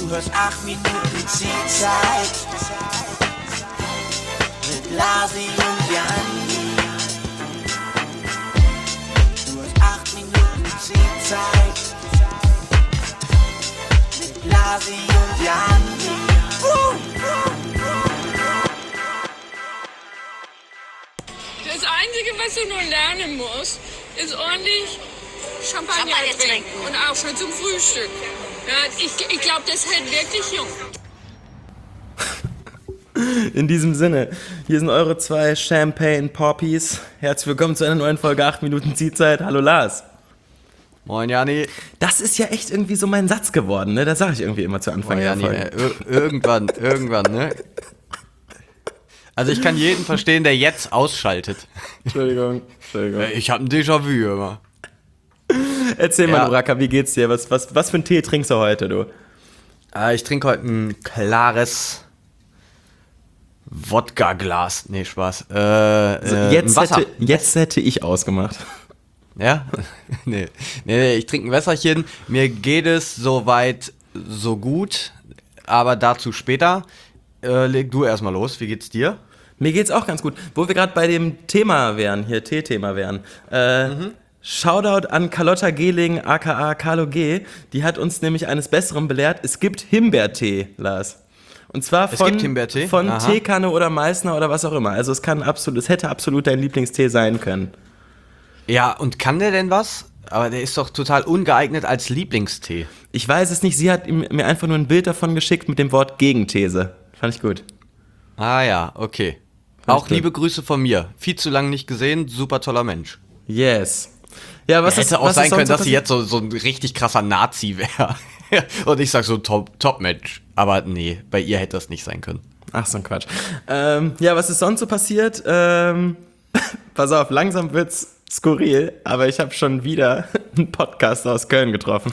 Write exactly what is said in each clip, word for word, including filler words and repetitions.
hörst acht Minuten Zielzeit mit Lasi und Janni. Du hörst acht Minuten Zielzeit mit Lasi und Janni. Uh, uh. Das Einzige, was du nur lernen musst, ist ordentlich Champagner, Champagner trinken. trinken. Und auch schon zum Frühstück. Ja, ich ich glaube, das hält wirklich jung. In diesem Sinne, hier sind eure zwei Champagne Poppies. Herzlich willkommen zu einer neuen Folge acht Minuten Ziehzeit. Hallo Lars. Moin Janni. Das ist ja echt irgendwie so mein Satz geworden, ne? Das sage ich irgendwie immer zu Anfang Moin der Janni, Folge. äh, ir- irgendwann, irgendwann, ne? Also ich kann jeden verstehen, der jetzt ausschaltet. Entschuldigung, Entschuldigung. Äh, Ich hab ein Déjà-vu immer. Erzähl Ja. mal, du Racker, wie geht's dir? Was, was, was für einen Tee trinkst du heute, du? Äh, ich trinke heute ein klares Wodka-Glas. Nee, Spaß. Äh, Also äh, jetzt, ein Wasser. hätte, jetzt hätte ich ausgemacht. Ja? nee. nee, nee, ich trinke ein Wässerchen. Mir geht es soweit so gut, aber dazu später. Äh, leg du erstmal los. Wie geht's dir? Mir geht's auch ganz gut. Wo wir gerade bei dem Thema wären, hier Tee-Thema wären. Äh, Mhm. Shoutout an Carlotta Gehling, aka Carlo G. Die hat uns nämlich eines Besseren belehrt. Es gibt Himbeertee, Lars. Und zwar Es von, gibt Himbeertee? von Aha. Teekanne oder Meißner oder was auch immer. Also es kann absolut, es hätte absolut dein Lieblingstee sein können. Ja, und kann der denn was? Aber der ist doch total ungeeignet als Lieblingstee. Ich weiß es nicht, sie hat ihm- mir einfach nur ein Bild davon geschickt mit dem Wort Gegenthese. Fand ich gut. Ah ja, okay. Fand Auch ich gut. liebe Grüße von mir. Viel zu lange nicht gesehen, super toller Mensch. Yes. Ja, was Hätte ist, auch was sein ist können, sonst dass sie so jetzt so, so ein richtig krasser Nazi wäre. Und ich sag so Top, Top-Mensch. Aber nee, bei ihr hätte das nicht sein können. Ach, so ein Quatsch. Ähm, ja, was ist sonst so passiert? Ähm, pass auf, langsam wird's skurril, aber ich habe schon wieder einen Podcaster aus Köln getroffen.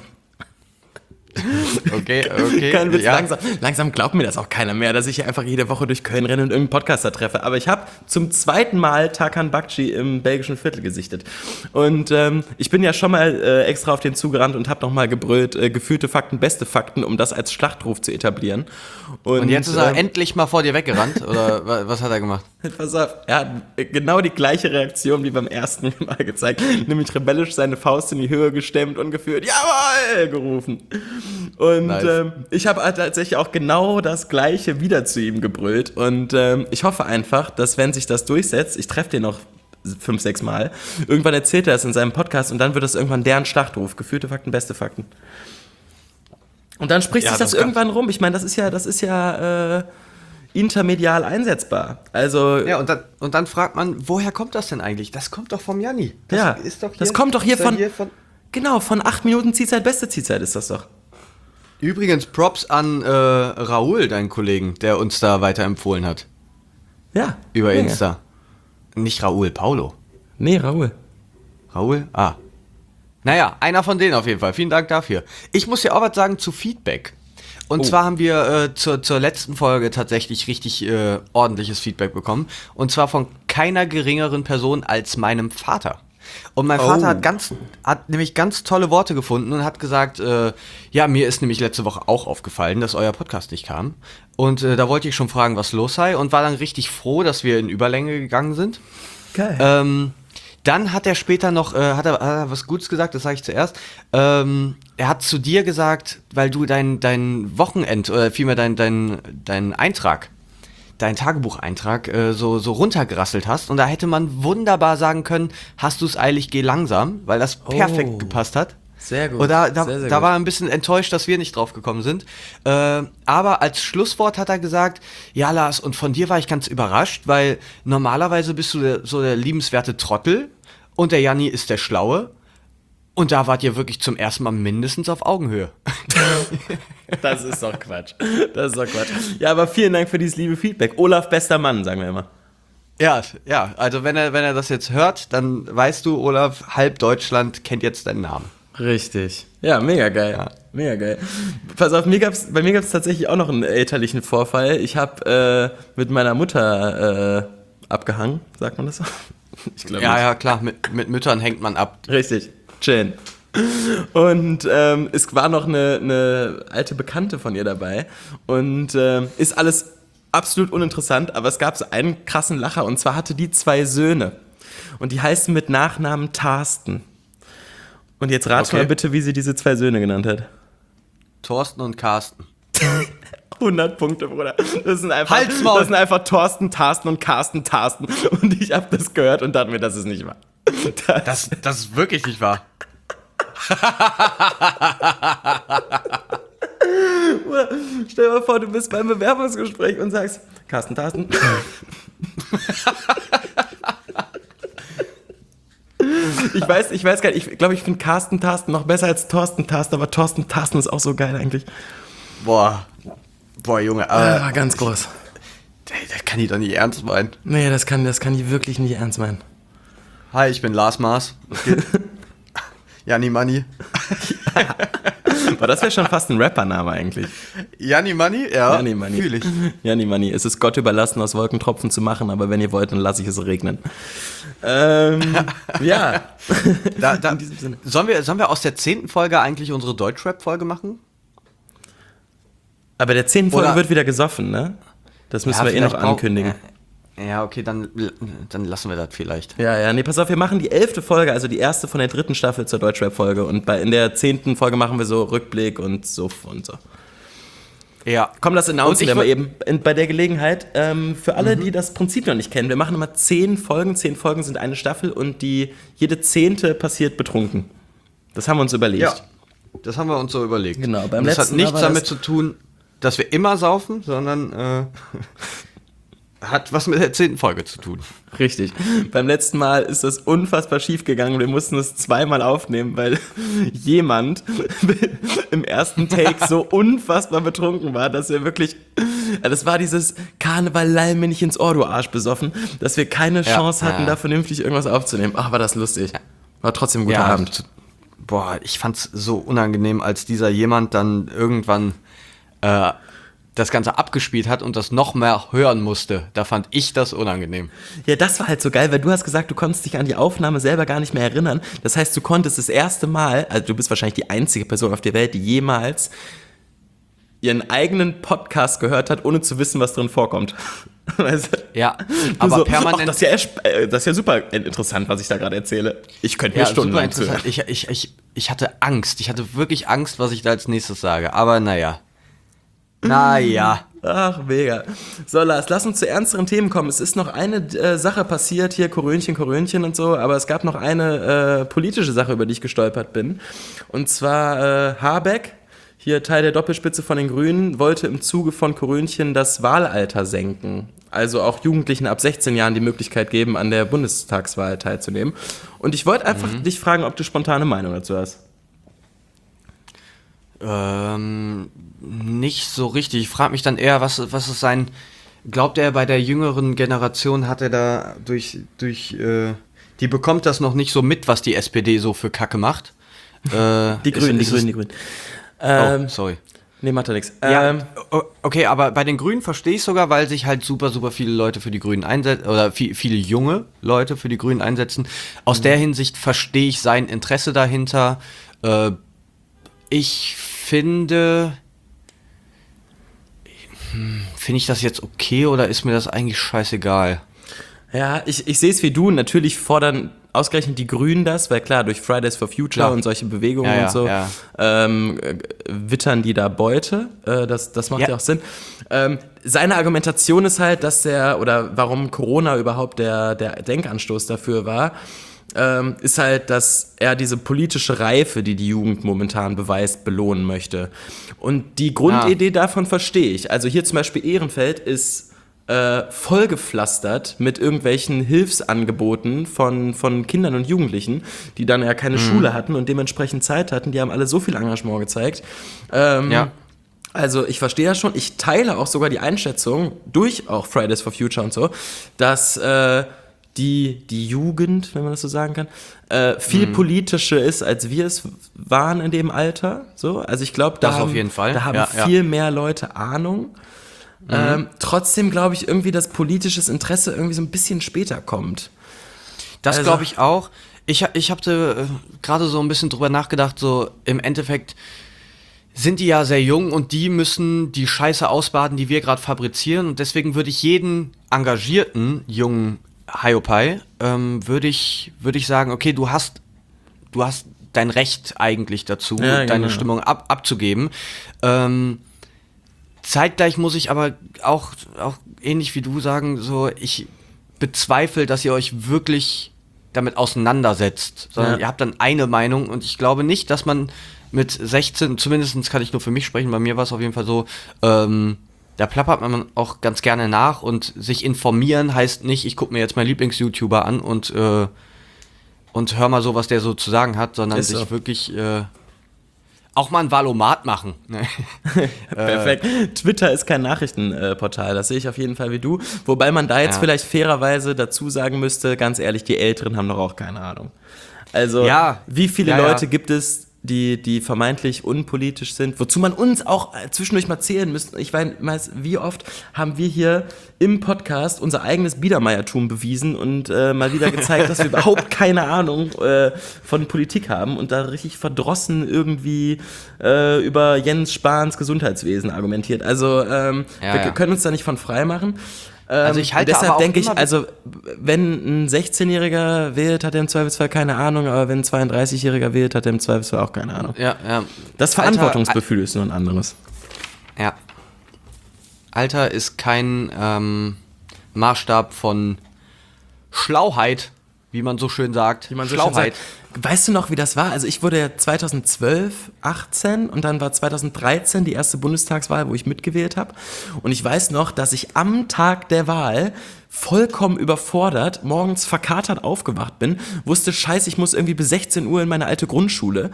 Okay, okay. Kein Witz, ja. langsam, langsam glaubt mir das auch keiner mehr, dass ich hier einfach jede Woche durch Köln renne und irgendeinen Podcaster treffe. Aber ich habe zum zweiten Mal Tarkan Bakci im belgischen Viertel gesichtet. Und ähm, ich bin ja schon mal äh, extra auf den zugerannt und habe nochmal gebrüllt, äh, gefühlte Fakten, beste Fakten, um das als Schlachtruf zu etablieren. Und, Und jetzt ist er ähm, endlich mal vor dir weggerannt? Oder wa- was hat er gemacht? Pass auf, er hat genau die gleiche Reaktion wie beim ersten Mal gezeigt, nämlich rebellisch seine Faust in die Höhe gestemmt und geführt, jawohl, gerufen. Und Nice. ähm, ich habe tatsächlich auch genau das Gleiche wieder zu ihm gebrüllt und ähm, ich hoffe einfach, dass wenn sich das durchsetzt, ich treffe den noch fünf, sechs Mal, irgendwann erzählt er es in seinem Podcast und dann wird das irgendwann deren Schlachtruf, geführte Fakten, beste Fakten. Und dann spricht Ja, sich das, das kann- irgendwann rum. Ich meine, das ist ja, das ist ja äh, intermedial einsetzbar. Also Ja, und dann, und dann fragt man, woher kommt das denn eigentlich? Das kommt doch vom Janni. Das ja, ist doch hier, das kommt doch hier ist von, hier von genau, von acht Minuten Ziehzeit, beste Ziehzeit ist das doch. Übrigens, Props an äh, Raoul, deinen Kollegen, der uns da weiterempfohlen hat. Ja. Über ja, Insta. Nicht Raoul, Paulo. Nee, Raoul. Raoul? Ah. Naja, einer von denen auf jeden Fall. Vielen Dank dafür. Ich muss ja auch was sagen zu Feedback. Und Oh. zwar haben wir äh, zur, zur letzten Folge tatsächlich richtig äh, ordentliches Feedback bekommen. Und zwar von keiner geringeren Person als meinem Vater. Und mein Vater Oh. hat ganz, hat nämlich ganz tolle Worte gefunden und hat gesagt, äh, ja, mir ist nämlich letzte Woche auch aufgefallen, dass euer Podcast nicht kam. Und äh, da wollte ich schon fragen, was los sei und war dann richtig froh, dass wir in Überlänge gegangen sind. Geil. Ähm, dann hat er später noch, äh, hat, er, hat er was Gutes gesagt, das sage ich zuerst. Ähm, er hat zu dir gesagt, weil du dein, dein Wochenend, oder vielmehr dein, dein, dein Eintrag, dein Tagebucheintrag äh, so, so runtergerasselt hast. Und da hätte man wunderbar sagen können, hast du es eilig, geh langsam, weil das perfekt Oh. gepasst hat. Sehr gut. Und da, da, sehr, sehr da gut. war er ein bisschen enttäuscht, dass wir nicht drauf gekommen sind. Äh, aber als Schlusswort hat er gesagt, ja Lars, und von dir war ich ganz überrascht, weil normalerweise bist du der, so der liebenswerte Trottel und der Janni ist der Schlaue. Und da wart ihr wirklich zum ersten Mal mindestens auf Augenhöhe. Das ist doch Quatsch. Das ist doch Quatsch. Ja, aber vielen Dank für dieses liebe Feedback. Olaf, bester Mann, sagen wir immer. Ja, ja, also wenn er, wenn er das jetzt hört, dann weißt du, Olaf, halb Deutschland kennt jetzt deinen Namen. Richtig. Ja, mega geil. Ja. Mega geil. Pass auf, mir gab's, bei mir gab es tatsächlich auch noch einen elterlichen Vorfall. Ich habe äh, mit meiner Mutter äh, abgehangen, sagt man das so? Ich glaube Ja, nicht. ja, klar, mit, mit Müttern hängt man ab. Richtig. Chillen. Und ähm, es war noch eine, eine alte Bekannte von ihr dabei. Und ähm, ist alles absolut uninteressant, aber es gab so einen krassen Lacher. Und zwar hatte die zwei Söhne. Und die heißen mit Nachnamen Thorsten. Und jetzt rat Okay. mal bitte, wie sie diese zwei Söhne genannt hat. Thorsten und Carsten. hundert Punkte, Bruder. Das sind einfach, Halsmaul. das sind einfach Thorsten, Tarsten und Carsten, Tarsten. Und ich habe das gehört und dachte mir, das ist nicht wahr. Das, Das, das ist wirklich nicht wahr. Bruder, stell dir mal vor, du bist beim Bewerbungsgespräch und sagst, Carsten, Tarsten. Ich weiß, ich weiß gar nicht, ich glaube, ich finde Carsten Tarsten noch besser als Thorsten Tarsten, aber Thorsten Tarsten ist auch so geil eigentlich. Boah. Boah, Junge, Ah, aber ganz groß. der, der kann die doch nicht ernst meinen. Nee, das kann, das kann ich wirklich nicht ernst meinen. Hi, ich bin Lars Maas. Was geht? Janni Money. Aber das wäre schon fast ein Rappername eigentlich. Janni Money? Ja, Janni Money. fühl ich. Janni Money. Es ist Gott überlassen, aus Wolkentropfen zu machen, aber wenn ihr wollt, dann lasse ich es regnen. Ähm, ja. Da, da, In diesem Sinne. sollen, wir, sollen wir aus der zehnten Folge eigentlich unsere Deutschrap-Folge machen? Aber der zehnten Folge Oder- wird wieder gesoffen, ne? Das müssen wir eh noch vielleicht brauch- ankündigen. Ja, okay, dann, dann lassen wir das vielleicht. Ja, ja, nee, pass auf, wir machen die elfte Folge, also die erste von der dritten Staffel zur Deutschrap-Folge und bei, in der zehnten Folge machen wir so Rückblick und so und so. Ja. Komm, das Und announcen ich wir mal würd- eben in, bei der Gelegenheit. Ähm, für alle, die das Prinzip noch nicht kennen, wir machen immer zehn Folgen. Zehn Folgen sind eine Staffel und die jede zehnte passiert betrunken. Das haben wir uns überlegt. Ja, das haben wir uns so überlegt. Genau, beim Und das hat letzten nichts Mal war damit das- zu tun, dass wir immer saufen, sondern äh, hat was mit der zehnten Folge zu tun. Richtig. Beim letzten Mal ist das unfassbar schief gegangen. Wir mussten es zweimal aufnehmen, weil jemand im ersten Take so unfassbar betrunken war, dass wir wirklich, das war dieses Karneval, leih mir nicht ins Ohr, du Arsch besoffen, dass wir keine Ja. Chance hatten, Ja. da vernünftig irgendwas aufzunehmen. Ach, war das lustig. War trotzdem ein guter Abend. t- Boah, ich fand's so unangenehm, als dieser jemand dann irgendwann äh, das Ganze abgespielt hat und das noch mehr hören musste. Da fand ich das unangenehm. Ja, das war halt so geil, weil du hast gesagt, du konntest dich an die Aufnahme selber gar nicht mehr erinnern. Das heißt, du konntest das erste Mal, also du bist wahrscheinlich die einzige Person auf der Welt, die jemals ihren eigenen Podcast gehört hat, ohne zu wissen, was drin vorkommt. Weißt du? Ja, Du aber so, permanent. ach, das, ist ja, echt- äh, das ist ja super interessant, was ich da gerade erzähle. Ich könnte mir Ja, super stundenlang interessant. zuhören. Ich, ich, ich, ich hatte Angst. Ich hatte wirklich Angst, was ich da als nächstes sage. Aber naja. Naja. Ach, mega. So, Lars, lass uns zu ernsteren Themen kommen. Es ist noch eine äh, Sache passiert, hier Korönchen, Korönchen und so, aber es gab noch eine äh, politische Sache, über die ich gestolpert bin. Und zwar äh, Habeck, hier Teil der Doppelspitze von den Grünen, wollte im Zuge von Korönchen das Wahlalter senken. Also auch Jugendlichen ab sechzehn Jahren die Möglichkeit geben, an der Bundestagswahl teilzunehmen. Und ich wollte einfach Mhm. dich fragen, ob du spontane Meinung dazu hast. Ähm, nicht so richtig. Ich frage mich dann eher, was, was ist sein. Glaubt er, bei der jüngeren Generation hat er da durch. durch äh, die bekommt das noch nicht so mit, was die S P D so für Kacke macht. Äh, Die Grünen, die ist, Grünen, ist die Grünen. Oh, Ähm, sorry. nee, macht ja nichts. Ja, Ähm, o- okay, aber bei den Grünen verstehe ich sogar, weil sich halt super, super viele Leute für die Grünen einsetzen, oder viel, viele junge Leute für die Grünen einsetzen. Aus der Hinsicht verstehe ich sein Interesse dahinter. Äh, ich finde, hm, finde ich das jetzt okay oder ist mir das eigentlich scheißegal? Ja, ich, ich sehe es wie du. Natürlich fordern ausgerechnet die Grünen das, weil klar, durch Fridays for Future Klar. und solche Bewegungen Ja, ja, und so ja. ähm, äh, wittern die da Beute. Äh, das, das macht ja, Ja. auch Sinn. Ähm, seine Argumentation ist halt, dass der, oder warum Corona überhaupt der, der Denkanstoß dafür war, ähm, ist halt, dass er diese politische Reife, die die Jugend momentan beweist, belohnen möchte. Und die Grundidee davon verstehe ich. Also hier zum Beispiel Ehrenfeld ist äh, vollgepflastert mit irgendwelchen Hilfsangeboten von, von Kindern und Jugendlichen, die dann ja keine Schule hatten und dementsprechend Zeit hatten. Die haben alle so viel Engagement gezeigt. Ähm, Ja. Also ich verstehe das schon. Ich teile auch sogar die Einschätzung durch auch Fridays for Future und so, dass äh, die, die Jugend, wenn man das so sagen kann, äh, viel politischer ist, als wir es waren in dem Alter. So, also ich glaube, da Das haben, auf jeden Fall. da haben Ja, ja. viel mehr Leute Ahnung. Ähm, trotzdem glaube ich irgendwie, dass politisches Interesse irgendwie so ein bisschen später kommt. Das Also- glaube ich auch. Ich, ich habe äh, gerade so ein bisschen drüber nachgedacht, so im Endeffekt sind die ja sehr jung und die müssen die Scheiße ausbaden, die wir gerade fabrizieren. Und deswegen würde ich jeden engagierten jungen Hiopai, ähm, würde ich, würd ich sagen, okay, du hast, du hast dein Recht eigentlich dazu, ja, deine genau. Stimmung ab, abzugeben. Ähm, zeitgleich muss ich aber auch, auch ähnlich wie du sagen, so, ich bezweifle, dass ihr euch wirklich damit auseinandersetzt, sondern Ja. ihr habt dann eine Meinung und ich glaube nicht, dass man mit sechzehn, zumindest kann ich nur für mich sprechen, bei mir war es auf jeden Fall so, ähm, da plappert man auch ganz gerne nach und sich informieren heißt nicht, ich gucke mir jetzt meinen Lieblings-YouTuber an und, äh, und hör mal so, was der so zu sagen hat, sondern Ist sich so. wirklich äh, auch mal ein Valomat machen. Perfekt. Twitter ist kein Nachrichtenportal, das sehe ich auf jeden Fall wie du. Wobei man da jetzt Ja. vielleicht fairerweise dazu sagen müsste, ganz ehrlich, die Älteren haben doch auch keine Ahnung. Also, Ja. wie viele Ja, ja. Leute gibt es, die, die vermeintlich unpolitisch sind, wozu man uns auch zwischendurch mal zählen müsste. Ich weiß, wie oft haben wir hier im Podcast unser eigenes Biedermeiertum bewiesen und äh, mal wieder gezeigt, dass wir überhaupt keine Ahnung äh, von Politik haben und da richtig verdrossen irgendwie äh, über Jens Spahns Gesundheitswesen argumentiert. Also ähm, Ja, wir ja. können uns da nicht von frei machen. Ähm, Also ich halte und deshalb aber auch denke ich, immer- also wenn ein sechzehnjähriger wählt, hat er im Zweifelsfall keine Ahnung, aber wenn ein zweiunddreißigjähriger wählt, hat er im Zweifelsfall auch keine Ahnung. Ja, ja. Das Verantwortungsgefühl ist nur ein anderes. Ja. Alter ist kein ähm, Maßstab von Schlauheit, wie man so schön sagt. Wie man so schön Schlauheit. sagt. Weißt du noch, wie das war? Also ich wurde ja zweitausendzwölf, achtzehn und dann war zweitausenddreizehn die erste Bundestagswahl, wo ich mitgewählt habe. Und ich weiß noch, dass ich am Tag der Wahl vollkommen überfordert morgens verkatert aufgewacht bin, wusste, scheiße, ich muss irgendwie bis sechzehn Uhr in meine alte Grundschule.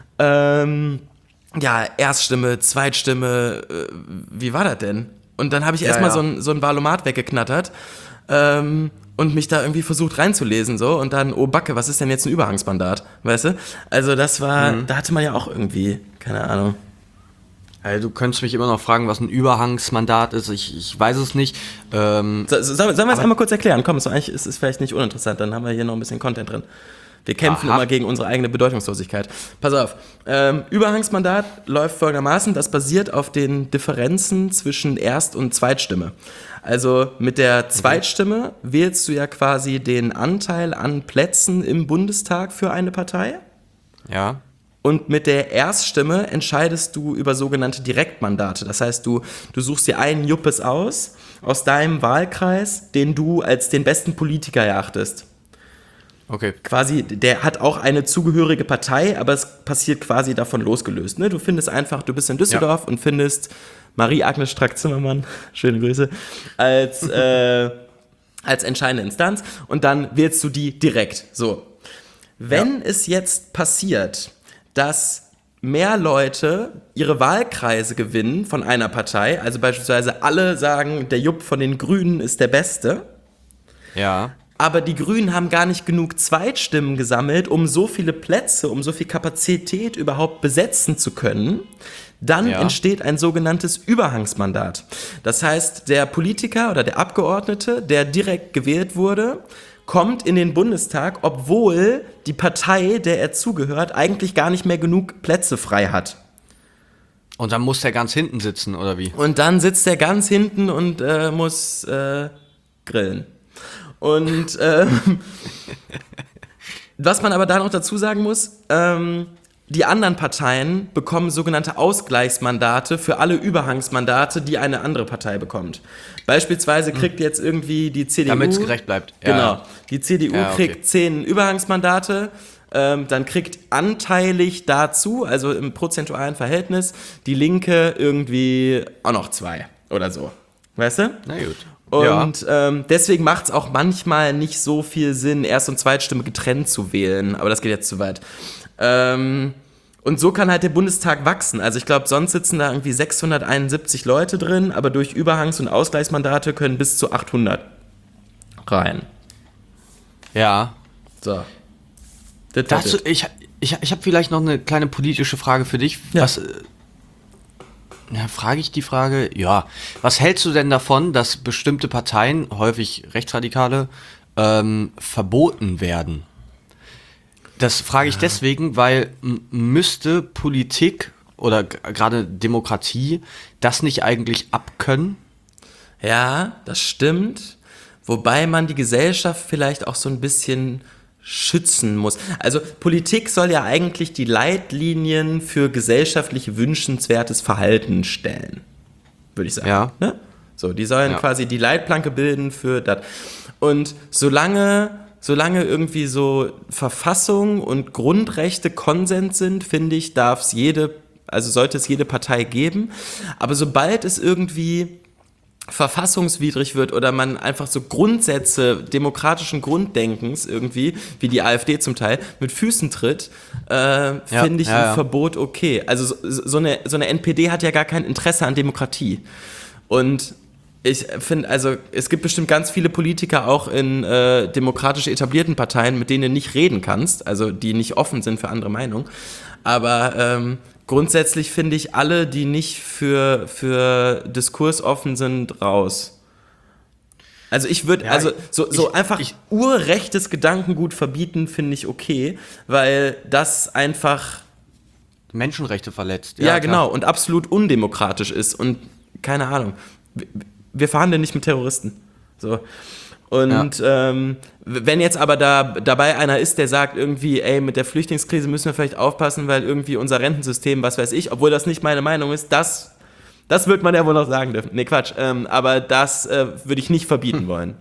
Ähm, ja, Erststimme, Zweitstimme, äh, wie war das denn? Und dann habe ich Ja, erstmal ja. so ein, so ein Valomat weggeknattert. Ähm, und mich da irgendwie versucht reinzulesen so und dann, oh Backe, was ist denn jetzt ein Überhangsmandat, weißt du? Also das war, Mhm. da hatte man ja auch irgendwie, keine Ahnung. Also, du könntest mich immer noch fragen, was ein Überhangsmandat ist. Ich, ich weiß es nicht. Ähm, So, so, sollen wir es einmal kurz erklären? Komm, ist, eigentlich, ist, ist vielleicht nicht uninteressant, dann haben wir hier noch ein bisschen Content drin. Wir kämpfen Aha. immer gegen unsere eigene Bedeutungslosigkeit. Pass auf, ähm, Überhangsmandat läuft folgendermaßen, das basiert auf den Differenzen zwischen Erst- und Zweitstimme. Also mit der Zweitstimme wählst du ja quasi den Anteil an Plätzen im Bundestag für eine Partei. ja. Und mit der Erststimme entscheidest du über sogenannte Direktmandate. Das heißt, du, du suchst dir einen Juppes aus, aus deinem Wahlkreis, den du als den besten Politiker erachtest. Okay. Quasi, der hat auch eine zugehörige Partei, aber es passiert quasi davon losgelöst. Ne? Du findest einfach, du bist in Düsseldorf Ja. und findest Marie-Agnes Strack-Zimmermann, schöne Grüße, als, äh, als entscheidende Instanz und dann wählst du die direkt. So. Wenn Ja. es jetzt passiert, dass mehr Leute ihre Wahlkreise gewinnen von einer Partei, also beispielsweise alle sagen, der Jupp von den Grünen ist der Beste, Ja. aber die Grünen haben gar nicht genug Zweitstimmen gesammelt, um so viele Plätze, um so viel Kapazität überhaupt besetzen zu können, dann Ja. entsteht ein sogenanntes Überhangsmandat. Das heißt, der Politiker oder der Abgeordnete, der direkt gewählt wurde, kommt in den Bundestag, obwohl die Partei, der er zugehört, eigentlich gar nicht mehr genug Plätze frei hat. Und dann muss der ganz hinten sitzen, oder wie? Und dann sitzt er ganz hinten und äh, muss äh, grillen. Und ähm, was man aber da noch dazu sagen muss, ähm, die anderen Parteien bekommen sogenannte Ausgleichsmandate für alle Überhangsmandate, die eine andere Partei bekommt. Beispielsweise kriegt jetzt irgendwie die C D U... Damit's gerecht bleibt. Ja. Genau. Die C D U Ja, okay. kriegt zehn Überhangsmandate, ähm, dann kriegt anteilig dazu, also im prozentualen Verhältnis, die Linke irgendwie auch noch zwei oder so. Weißt du? Na gut. Und ähm, deswegen macht es auch manchmal nicht so viel Sinn, Erst- und Zweitstimme getrennt zu wählen. Aber das geht jetzt zu weit. Ähm, und so kann halt der Bundestag wachsen. Also ich glaube, sonst sitzen da irgendwie sechshunderteinundsiebzig Leute drin, aber durch Überhangs- und Ausgleichsmandate können bis zu achthundert rein. Ja. So. Das Dazu, das. ich ich, ich habe vielleicht noch eine kleine politische Frage für dich. Ja. Was, äh, ja, frage ich die Frage? Ja. Was hältst du denn davon, dass bestimmte Parteien, häufig Rechtsradikale, ähm, verboten werden? Das frage ich deswegen, weil m- müsste Politik oder g- gerade Demokratie das nicht eigentlich abkönnen? Ja, das stimmt. Wobei man die Gesellschaft vielleicht auch so ein bisschen schützen muss. Also Politik soll ja eigentlich die Leitlinien für gesellschaftlich wünschenswertes Verhalten stellen, würde ich sagen. Ja. Ne? So, die sollen Ja. quasi die Leitplanke bilden für das. Und solange, solange irgendwie so Verfassung und Grundrechte Konsens sind, finde ich, darf es jede, also sollte es jede Partei geben. Aber sobald es irgendwie verfassungswidrig wird oder man einfach so Grundsätze demokratischen Grunddenkens irgendwie, wie die AfD zum Teil, mit Füßen tritt, äh, finde ich ja, ein ja. Verbot okay. Also so, so, eine, so eine N P D hat ja gar kein Interesse an Demokratie. Und ich finde, also es gibt bestimmt ganz viele Politiker auch in äh, demokratisch etablierten Parteien, mit denen du nicht reden kannst, also die nicht offen sind für andere Meinungen. Aber ähm, grundsätzlich finde ich alle, die nicht für, für Diskurs offen sind, raus. Also ich würde, Ja, also so, so ich- einfach ich- urrechtes Gedankengut verbieten, finde ich okay, weil das einfach, Menschenrechte verletzt. ja, klar. genau, und absolut undemokratisch ist und keine Ahnung. Wir, wir verhandeln nicht mit Terroristen. So. Und ähm, wenn jetzt aber da dabei einer ist, der sagt irgendwie, ey, mit der Flüchtlingskrise müssen wir vielleicht aufpassen, weil irgendwie unser Rentensystem, was weiß ich, obwohl das nicht meine Meinung ist, das, das wird man ja wohl noch sagen dürfen. Nee, Quatsch. Ähm, aber das äh, würde ich nicht verbieten wollen.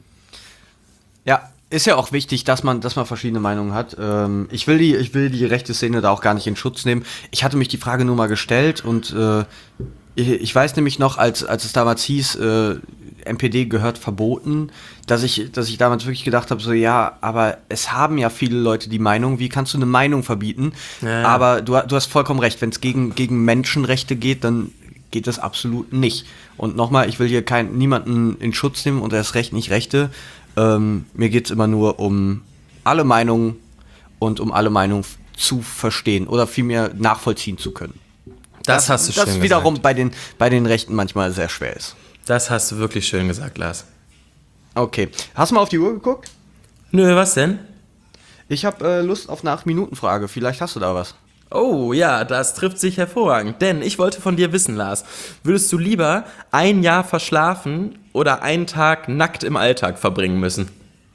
Ja, ist ja auch wichtig, dass man, dass man verschiedene Meinungen hat. Ähm, ich will die, ich will die rechte Szene da auch gar nicht in Schutz nehmen. Ich hatte mich die Frage nur mal gestellt und äh, ich, ich weiß nämlich noch, als, als es damals hieß, äh, N P D gehört verboten, dass ich, dass ich damals wirklich gedacht habe, so ja, aber es haben ja viele Leute die Meinung, wie kannst du eine Meinung verbieten? Ja, ja. Aber du, du hast vollkommen recht, wenn es gegen, gegen Menschenrechte geht, dann geht das absolut nicht. Und nochmal, ich will hier kein, niemanden in Schutz nehmen und erst recht nicht Rechte. Ähm, mir geht es immer nur um alle Meinungen und um alle Meinungen f- zu verstehen oder vielmehr nachvollziehen zu können. Das, hast du schön Das gesagt. wiederum bei den, bei den Rechten manchmal sehr schwer ist. Das hast du wirklich schön gesagt, Lars. Okay. Hast du mal auf die Uhr geguckt? Nö, was denn? Ich habe äh, Lust auf eine acht Minuten Frage. Vielleicht hast du da was. Oh ja, das trifft sich hervorragend. Denn ich wollte von dir wissen, Lars, würdest du lieber ein Jahr verschlafen oder einen Tag nackt im Alltag verbringen müssen?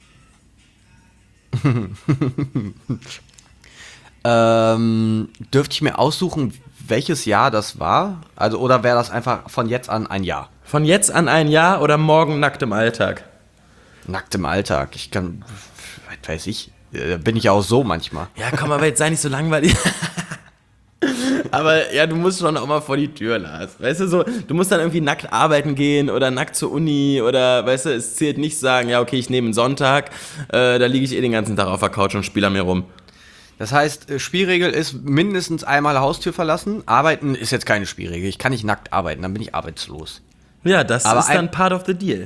Ähm, dürfte ich mir aussuchen, welches Jahr das war? Also, oder wäre das einfach von jetzt an ein Jahr? Von jetzt an ein Jahr oder morgen nackt im Alltag? Nackt im Alltag. Ich kann, was weiß ich, äh, bin ich ja auch so manchmal. Ja, komm, aber jetzt sei nicht so langweilig. Aber ja, du musst schon auch mal vor die Tür, Lars. Weißt du, so, du musst dann irgendwie nackt arbeiten gehen oder nackt zur Uni oder, weißt du, es zählt nicht sagen, ja, okay, ich nehme einen Sonntag, äh, da liege ich eh den ganzen Tag auf der Couch und spiele an mir rum. Das heißt, äh, Spielregel ist mindestens einmal Haustür verlassen. Arbeiten ist jetzt keine Spielregel. Ich kann nicht nackt arbeiten, dann bin ich arbeitslos. Ja, das Aber ist ein- dann part of the deal.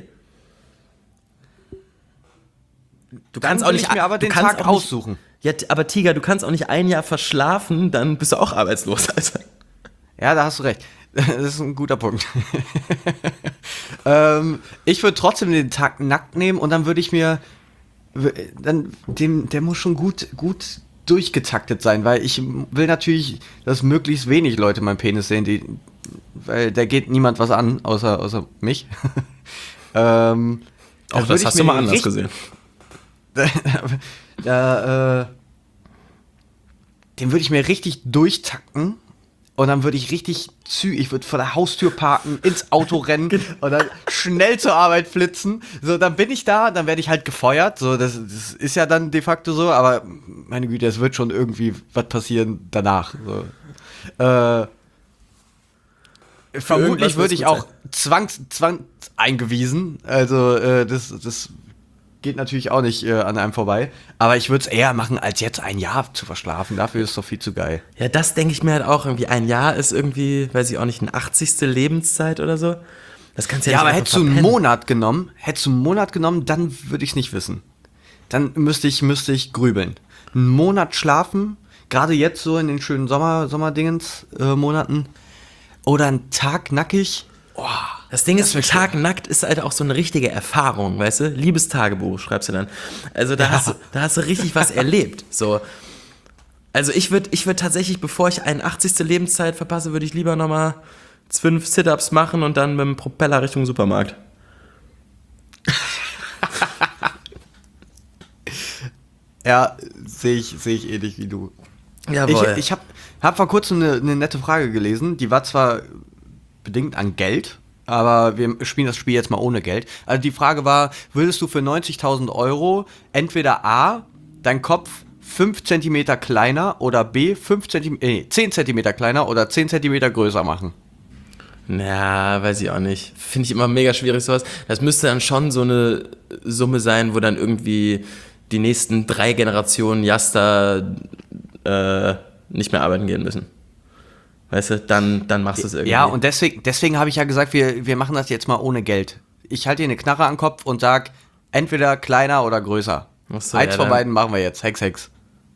Du kannst Dann auch will nicht ich mir aber du den kannst Tag auch nicht- aussuchen. Ja, t- aber Tiger, du kannst auch nicht ein Jahr verschlafen, dann bist du auch arbeitslos, Alter. Ja, da hast du recht. Das ist ein guter Punkt. ähm, ich würde trotzdem den Tag nackt nehmen und dann würde ich mir, w- dann, dem, der muss schon gut, gut durchgetaktet sein, weil ich will natürlich, dass möglichst wenig Leute meinen Penis sehen, die, weil der geht niemand was an, außer, außer mich. ähm, Auch da würd das ich hast mir du mal den anders richt- gesehen. da, äh, den würde ich mir richtig durchtakten und dann würde ich richtig zügig, ich würde vor der Haustür parken, ins Auto rennen und dann schnell zur Arbeit flitzen. So, dann bin ich da, dann werde ich halt gefeuert. So, das, das ist ja dann de facto so, aber meine Güte, es wird schon irgendwie was passieren danach. So. Äh, vermutlich irgendwas würde wird's ich gut auch sein. zwangs, zwangs eingewiesen. Also, äh, das, das geht natürlich auch nicht äh, an einem vorbei. Aber ich würde es eher machen, als jetzt ein Jahr zu verschlafen. Dafür ist es doch viel zu geil. Ja, das denke ich mir halt auch irgendwie. Ein Jahr ist irgendwie, weiß ich auch nicht, eine achtzigste Lebenszeit oder so. Das kannst du ja, Ja, nicht aber einfach hättest du einen verpennen. Monat genommen, hättest du einen Monat genommen, dann würde ich es nicht wissen. Dann müsste ich, müsste ich grübeln. Einen Monat schlafen, gerade jetzt so in den schönen Sommer, Sommerdingens, äh, Monaten. Oder einen Tag nackig. Das Ding ist, ein Tag nackt ist halt auch so eine richtige Erfahrung, weißt du? Liebestagebuch schreibst du dann. Also da, hast, du, da hast du richtig was erlebt. So. Also ich würde ich würd tatsächlich, bevor ich eine achtzigste Lebenszeit verpasse, würde ich lieber nochmal fünf Sit-Ups machen und dann mit dem Propeller Richtung Supermarkt. Ja, sehe ich, seh ich ähnlich wie du. Jawohl. Ich, ich habe hab vor kurzem eine, eine nette Frage gelesen, die war zwar bedingt an Geld, aber wir spielen das Spiel jetzt mal ohne Geld. Also die Frage war, würdest du für neunzigtausend Euro entweder A, dein Kopf fünf Zentimeter kleiner oder B, fünf Zentimeter, nee, zehn Zentimeter kleiner oder zehn Zentimeter größer machen? Na, weiß ich auch nicht. Finde ich immer mega schwierig sowas. Das müsste dann schon so eine Summe sein, wo dann irgendwie die nächsten drei Generationen Jasta äh, nicht mehr arbeiten gehen müssen. Weißt du, dann, dann machst du es irgendwie. Ja, und deswegen, deswegen habe ich ja gesagt, wir, wir machen das jetzt mal ohne Geld. Ich halte dir eine Knarre an den Kopf und sag, entweder kleiner oder größer. Ach so, Eins ja, von dann- beiden machen wir jetzt. Hex, Hex.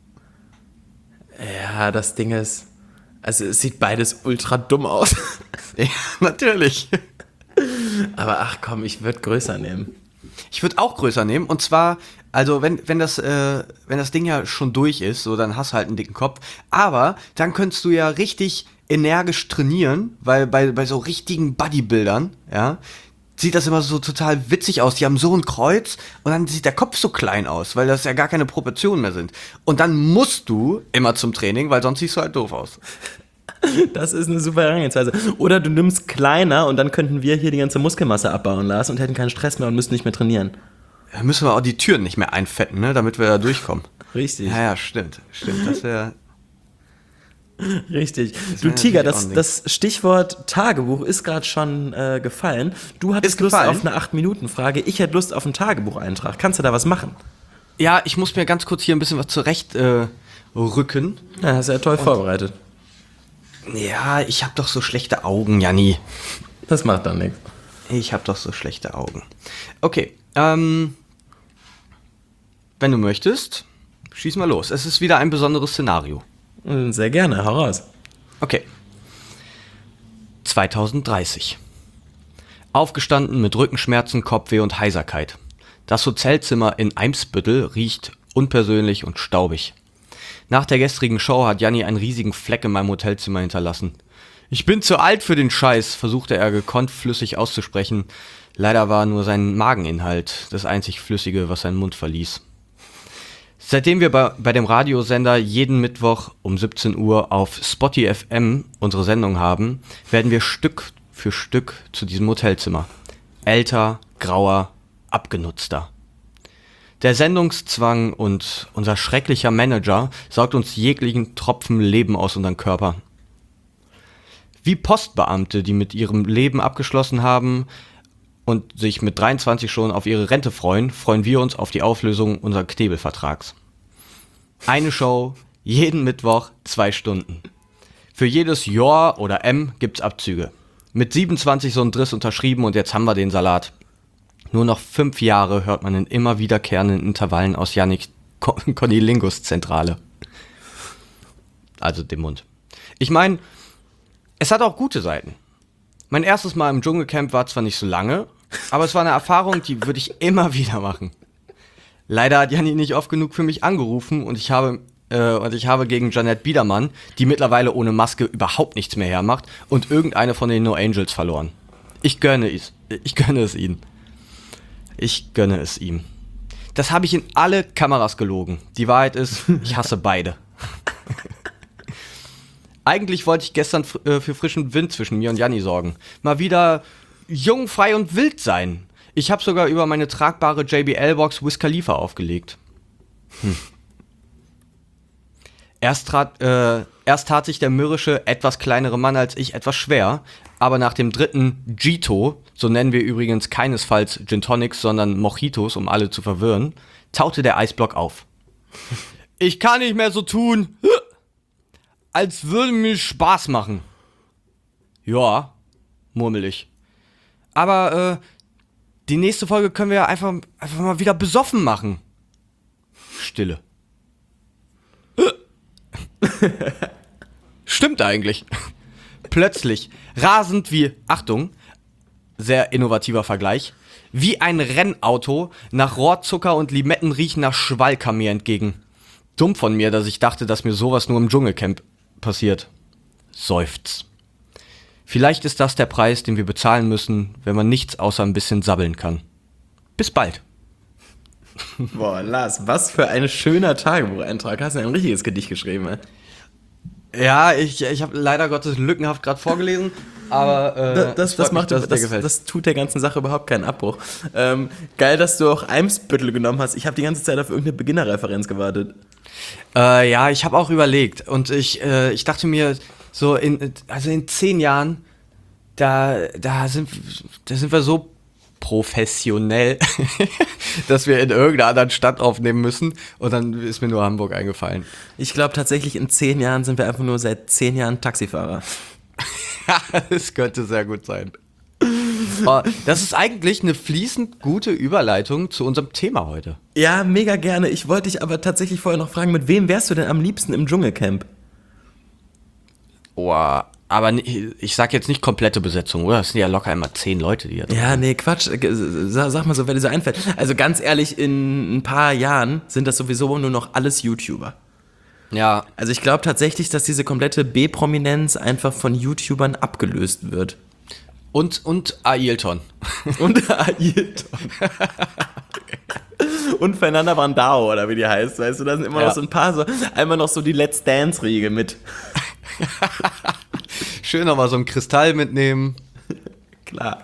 Ja, das Ding ist, also es sieht beides ultra dumm aus. Ja, natürlich. Aber ach komm, ich würde größer nehmen. Ich würde auch größer nehmen. Und zwar, also wenn, wenn, das, äh, wenn das Ding ja schon durch ist, so dann hast du halt einen dicken Kopf. Aber dann könntest du ja richtig energisch trainieren, weil bei, bei so richtigen Bodybuildern, ja, sieht das immer so total witzig aus. Die haben so ein Kreuz und dann sieht der Kopf so klein aus, weil das ja gar keine Proportionen mehr sind. Und dann musst du immer zum Training, weil sonst siehst du halt doof aus. Das ist eine super Herangehensweise. Oder du nimmst kleiner und dann könnten wir hier die ganze Muskelmasse abbauen lassen und hätten keinen Stress mehr und müssten nicht mehr trainieren. Da müssen wir auch die Türen nicht mehr einfetten, ne, damit wir da durchkommen. Richtig. Ja, ja, stimmt. Stimmt, das wäre... Richtig. Das Du wär Tiger, natürlich auch das, ein Ding. das Stichwort Tagebuch ist gerade schon äh, gefallen. Du hattest Ist Lust gefallen? auf eine acht Minuten Frage. Ich hätte Lust auf einen Tagebucheintrag. Kannst du da was machen? Ja, ich muss mir ganz kurz hier ein bisschen was zurecht äh, rücken. Ja, hast du ja toll vorbereitet. Ja, ich hab doch so schlechte Augen, Janni. Das macht dann nichts. Ich hab doch so schlechte Augen. Okay, ähm, wenn du möchtest, schieß mal los. Es ist wieder ein besonderes Szenario. Sehr gerne, hau raus. Okay. zwanzig dreißig. Aufgestanden mit Rückenschmerzen, Kopfweh und Heiserkeit. Das Hotelzimmer in Eimsbüttel riecht unpersönlich und staubig. Nach der gestrigen Show hat Janni einen riesigen Fleck in meinem Hotelzimmer hinterlassen. Ich bin zu alt für den Scheiß, versuchte er gekonnt flüssig auszusprechen. Leider war nur sein Mageninhalt das einzig Flüssige, was seinen Mund verließ. Seitdem wir bei, bei dem Radiosender jeden Mittwoch um siebzehn Uhr auf Spotty F M unsere Sendung haben, werden wir Stück für Stück zu diesem Hotelzimmer. Älter, grauer, abgenutzter. Der Sendungszwang und unser schrecklicher Manager saugt uns jeglichen Tropfen Leben aus unserem Körper. Wie Postbeamte, die mit ihrem Leben abgeschlossen haben und sich mit dreiundzwanzig schon auf ihre Rente freuen, freuen wir uns auf die Auflösung unseres Knebelvertrags. Eine Show, jeden Mittwoch, zwei Stunden. Für jedes J oder M gibt's Abzüge. Mit siebenundzwanzig so ein Driss unterschrieben und jetzt haben wir den Salat. Nur noch fünf Jahre hört man in immer wiederkehrenden Intervallen aus Jannik Konilingus-Zentrale. Also dem Mund. Ich meine, es hat auch gute Seiten. Mein erstes Mal im Dschungelcamp war zwar nicht so lange, aber es war eine Erfahrung, die würde ich immer wieder machen. Leider hat Janni nicht oft genug für mich angerufen und ich habe, äh, und ich habe gegen Janette Biedermann, die mittlerweile ohne Maske überhaupt nichts mehr hermacht, und irgendeine von den No Angels verloren. Ich gönne es, ich gönne es ihnen. Ich gönne es ihm. Das habe ich in alle Kameras gelogen. Die Wahrheit ist, ich hasse beide. Eigentlich wollte ich gestern fr- äh, für frischen Wind zwischen mir und Janni sorgen. Mal wieder jung, frei und wild sein. Ich habe sogar über meine tragbare J B L-Box Wiz Khalifa aufgelegt. Hm. Erst, trat, äh, erst tat sich der mürrische, etwas kleinere Mann als ich etwas schwer, aber nach dem dritten Gito, so nennen wir übrigens keinesfalls Gin Tonics, sondern Mojitos, um alle zu verwirren, taute der Eisblock auf. Ich kann nicht mehr so tun, als würde mir Spaß machen. Ja, murmel ich. Aber, äh, die nächste Folge können wir ja einfach, einfach mal wieder besoffen machen. Stille. Stimmt eigentlich. Plötzlich, rasend wie, Achtung, sehr innovativer Vergleich, wie ein Rennauto nach Rohrzucker und Limetten riechender Schwalka mir entgegen. dumm von mir, dass ich dachte, dass mir sowas nur im Dschungelcamp passiert. Seufzt. Vielleicht ist das der Preis, den wir bezahlen müssen, wenn man nichts außer ein bisschen sabbeln kann. Bis bald. Boah, Lars, was für ein schöner Tagebucheintrag. Hast du ein richtiges Gedicht geschrieben, ey? Ja, ich, ich habe leider Gottes lückenhaft gerade vorgelesen, aber äh, das, das, das, freut mich, macht, dass es dir das, gefällt. das tut der ganzen Sache überhaupt keinen Abbruch. Ähm, geil, dass du auch Eimsbüttel genommen hast. Ich habe die ganze Zeit auf irgendeine Beginnerreferenz gewartet. Äh, ja, ich habe auch überlegt und ich, äh, ich dachte mir, so in, also in zehn Jahren, da, da, sind, da sind wir so professionell, dass wir in irgendeiner anderen Stadt aufnehmen müssen und dann ist mir nur Hamburg eingefallen. Ich glaube tatsächlich, in zehn Jahren sind wir einfach nur seit zehn Jahren Taxifahrer. Das könnte sehr gut sein. Oh, das ist eigentlich eine fließend gute Überleitung zu unserem Thema heute. Ja, mega gerne. Ich wollte dich aber tatsächlich vorher noch fragen, mit wem wärst du denn am liebsten im Dschungelcamp? Oh, aber ich sag jetzt nicht komplette Besetzung, oder? Das sind ja locker immer zehn Leute, die da Ja, nee, Quatsch. Sag, sag mal so, wer dir so einfällt. Also ganz ehrlich, in ein paar Jahren sind das sowieso nur noch alles YouTuber. Ja. Also ich glaube tatsächlich, dass diese komplette B-Prominenz einfach von YouTubern abgelöst wird. Und, und Ailton. Und Ailton. Und Fernanda Brandao, oder wie die heißt, weißt du, da sind immer Ja. noch so ein paar, so, einmal noch so die Let's Dance-Riege mit. Schön nochmal so einen Kristall mitnehmen. Klar.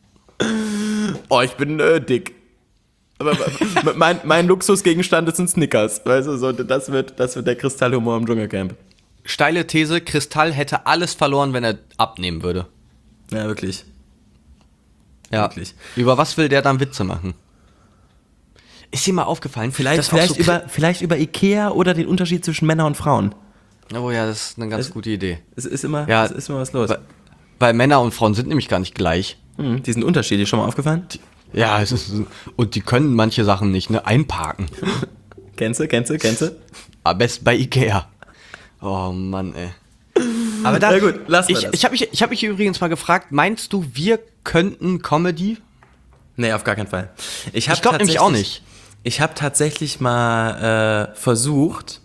Oh, ich bin äh, dick. Aber mein, mein Luxusgegenstand ist ein Snickers, weißt du, so, das wird, das wird der Kristallhumor im Dschungelcamp. Steile These, Kristall hätte alles verloren, wenn er abnehmen würde. Ja, wirklich. Ja. Wirklich. Über was will der dann Witze machen? Ist dir mal aufgefallen? Vielleicht, dass auch vielleicht, so über, vielleicht über Ikea oder den Unterschied zwischen Männern und Frauen. Oh ja, das ist eine ganz Es- gute Idee. Es ist immer, Ja. es ist immer was los. Weil, weil Männer und Frauen sind nämlich gar nicht gleich. Hm, die sind unterschiedlich, schon mal aufgefallen? Ja, es ist, und die können manche Sachen nicht, ne? Einparken. Kennst du, kennst du, kennst du? Am besten bei Ikea. Oh Mann, ey. Aber da, Na gut, lassen wir ich, das. ich habe mich, ich hab mich übrigens mal gefragt, meinst du, wir könnten Comedy? Nee, auf gar keinen Fall. Ich, hab Ich glaub nämlich auch nicht. Ich habe tatsächlich mal äh, versucht,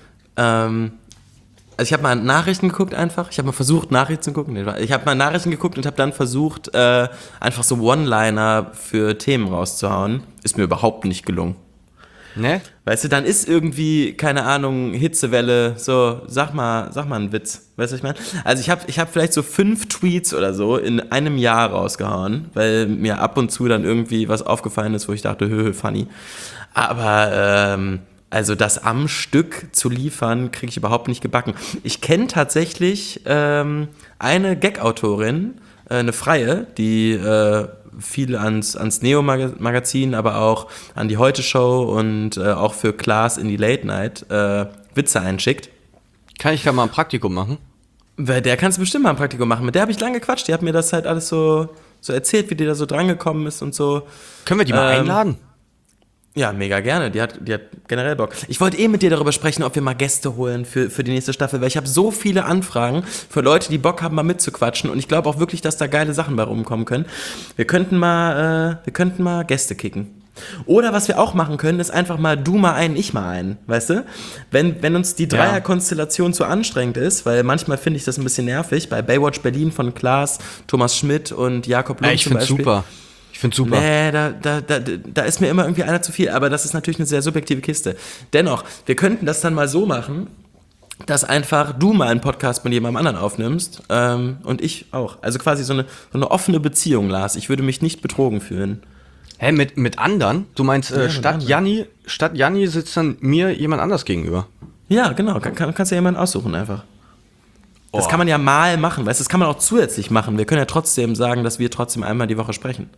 ähm, also ich habe mal Nachrichten geguckt einfach. Ich habe mal versucht, Nachrichten zu gucken. Nee, Ich habe mal Nachrichten geguckt und habe dann versucht, äh, einfach so One-Liner für Themen rauszuhauen. Ist mir überhaupt nicht gelungen. Ne? Weißt du, dann ist irgendwie, keine Ahnung, Hitzewelle, so, sag mal, sag mal einen Witz. Weißt du, was ich meine? Also ich habe ich hab vielleicht so fünf Tweets oder so in einem Jahr rausgehauen, weil mir ab und zu dann irgendwie was aufgefallen ist, wo ich dachte, hö, hö, funny. Aber, ähm, also das am Stück zu liefern, kriege ich überhaupt nicht gebacken. Ich kenne tatsächlich ähm, eine Gag-Autorin, äh, eine Freie, die äh, viel ans, ans Neo-Magazin, aber auch an die Heute-Show und äh, auch für Klaas in die Late-Night äh, Witze einschickt. Kann ich da mal ein Praktikum machen? Weil der kannst du bestimmt mal ein Praktikum machen. Mit der habe ich lange gequatscht. Die hat mir das halt alles so, so erzählt, wie die da so drangekommen ist und so. Können wir die mal Ähm, einladen? Ja, mega gerne. Die hat, die hat generell Bock. Ich wollte eh mit dir darüber sprechen, ob wir mal Gäste holen für, für die nächste Staffel, weil ich habe so viele Anfragen für Leute, die Bock haben, mal mitzuquatschen. Und ich glaube auch wirklich, dass da geile Sachen bei rumkommen können. Wir könnten mal, äh, wir könnten mal Gäste kicken. Oder was wir auch machen können, ist einfach mal du mal einen, ich mal einen, weißt du? Wenn, wenn uns die Dreierkonstellation zu anstrengend ist, weil manchmal finde ich das ein bisschen nervig, bei Baywatch Berlin von Klaas, Thomas Schmidt und Jakob Lund Ey, ich zum find's Beispiel. super. Ich find's super. Nee, da, da, da, da ist mir immer irgendwie einer zu viel, aber das ist natürlich eine sehr subjektive Kiste. Dennoch, wir könnten das dann mal so machen, dass einfach du mal einen Podcast mit jemandem anderen aufnimmst ähm, und ich auch. Also quasi so eine, so eine offene Beziehung, Lars. Ich würde mich nicht betrogen fühlen. Hä, mit, mit anderen? Du meinst, äh, mit statt anderen. Janni, statt Janni sitzt dann mir jemand anders gegenüber? Ja, genau. Kann, kann, kannst ja jemanden aussuchen einfach. Das Oh. kann man ja mal machen, weißt du, das kann man auch zusätzlich machen. Wir können ja trotzdem sagen, dass wir trotzdem einmal die Woche sprechen.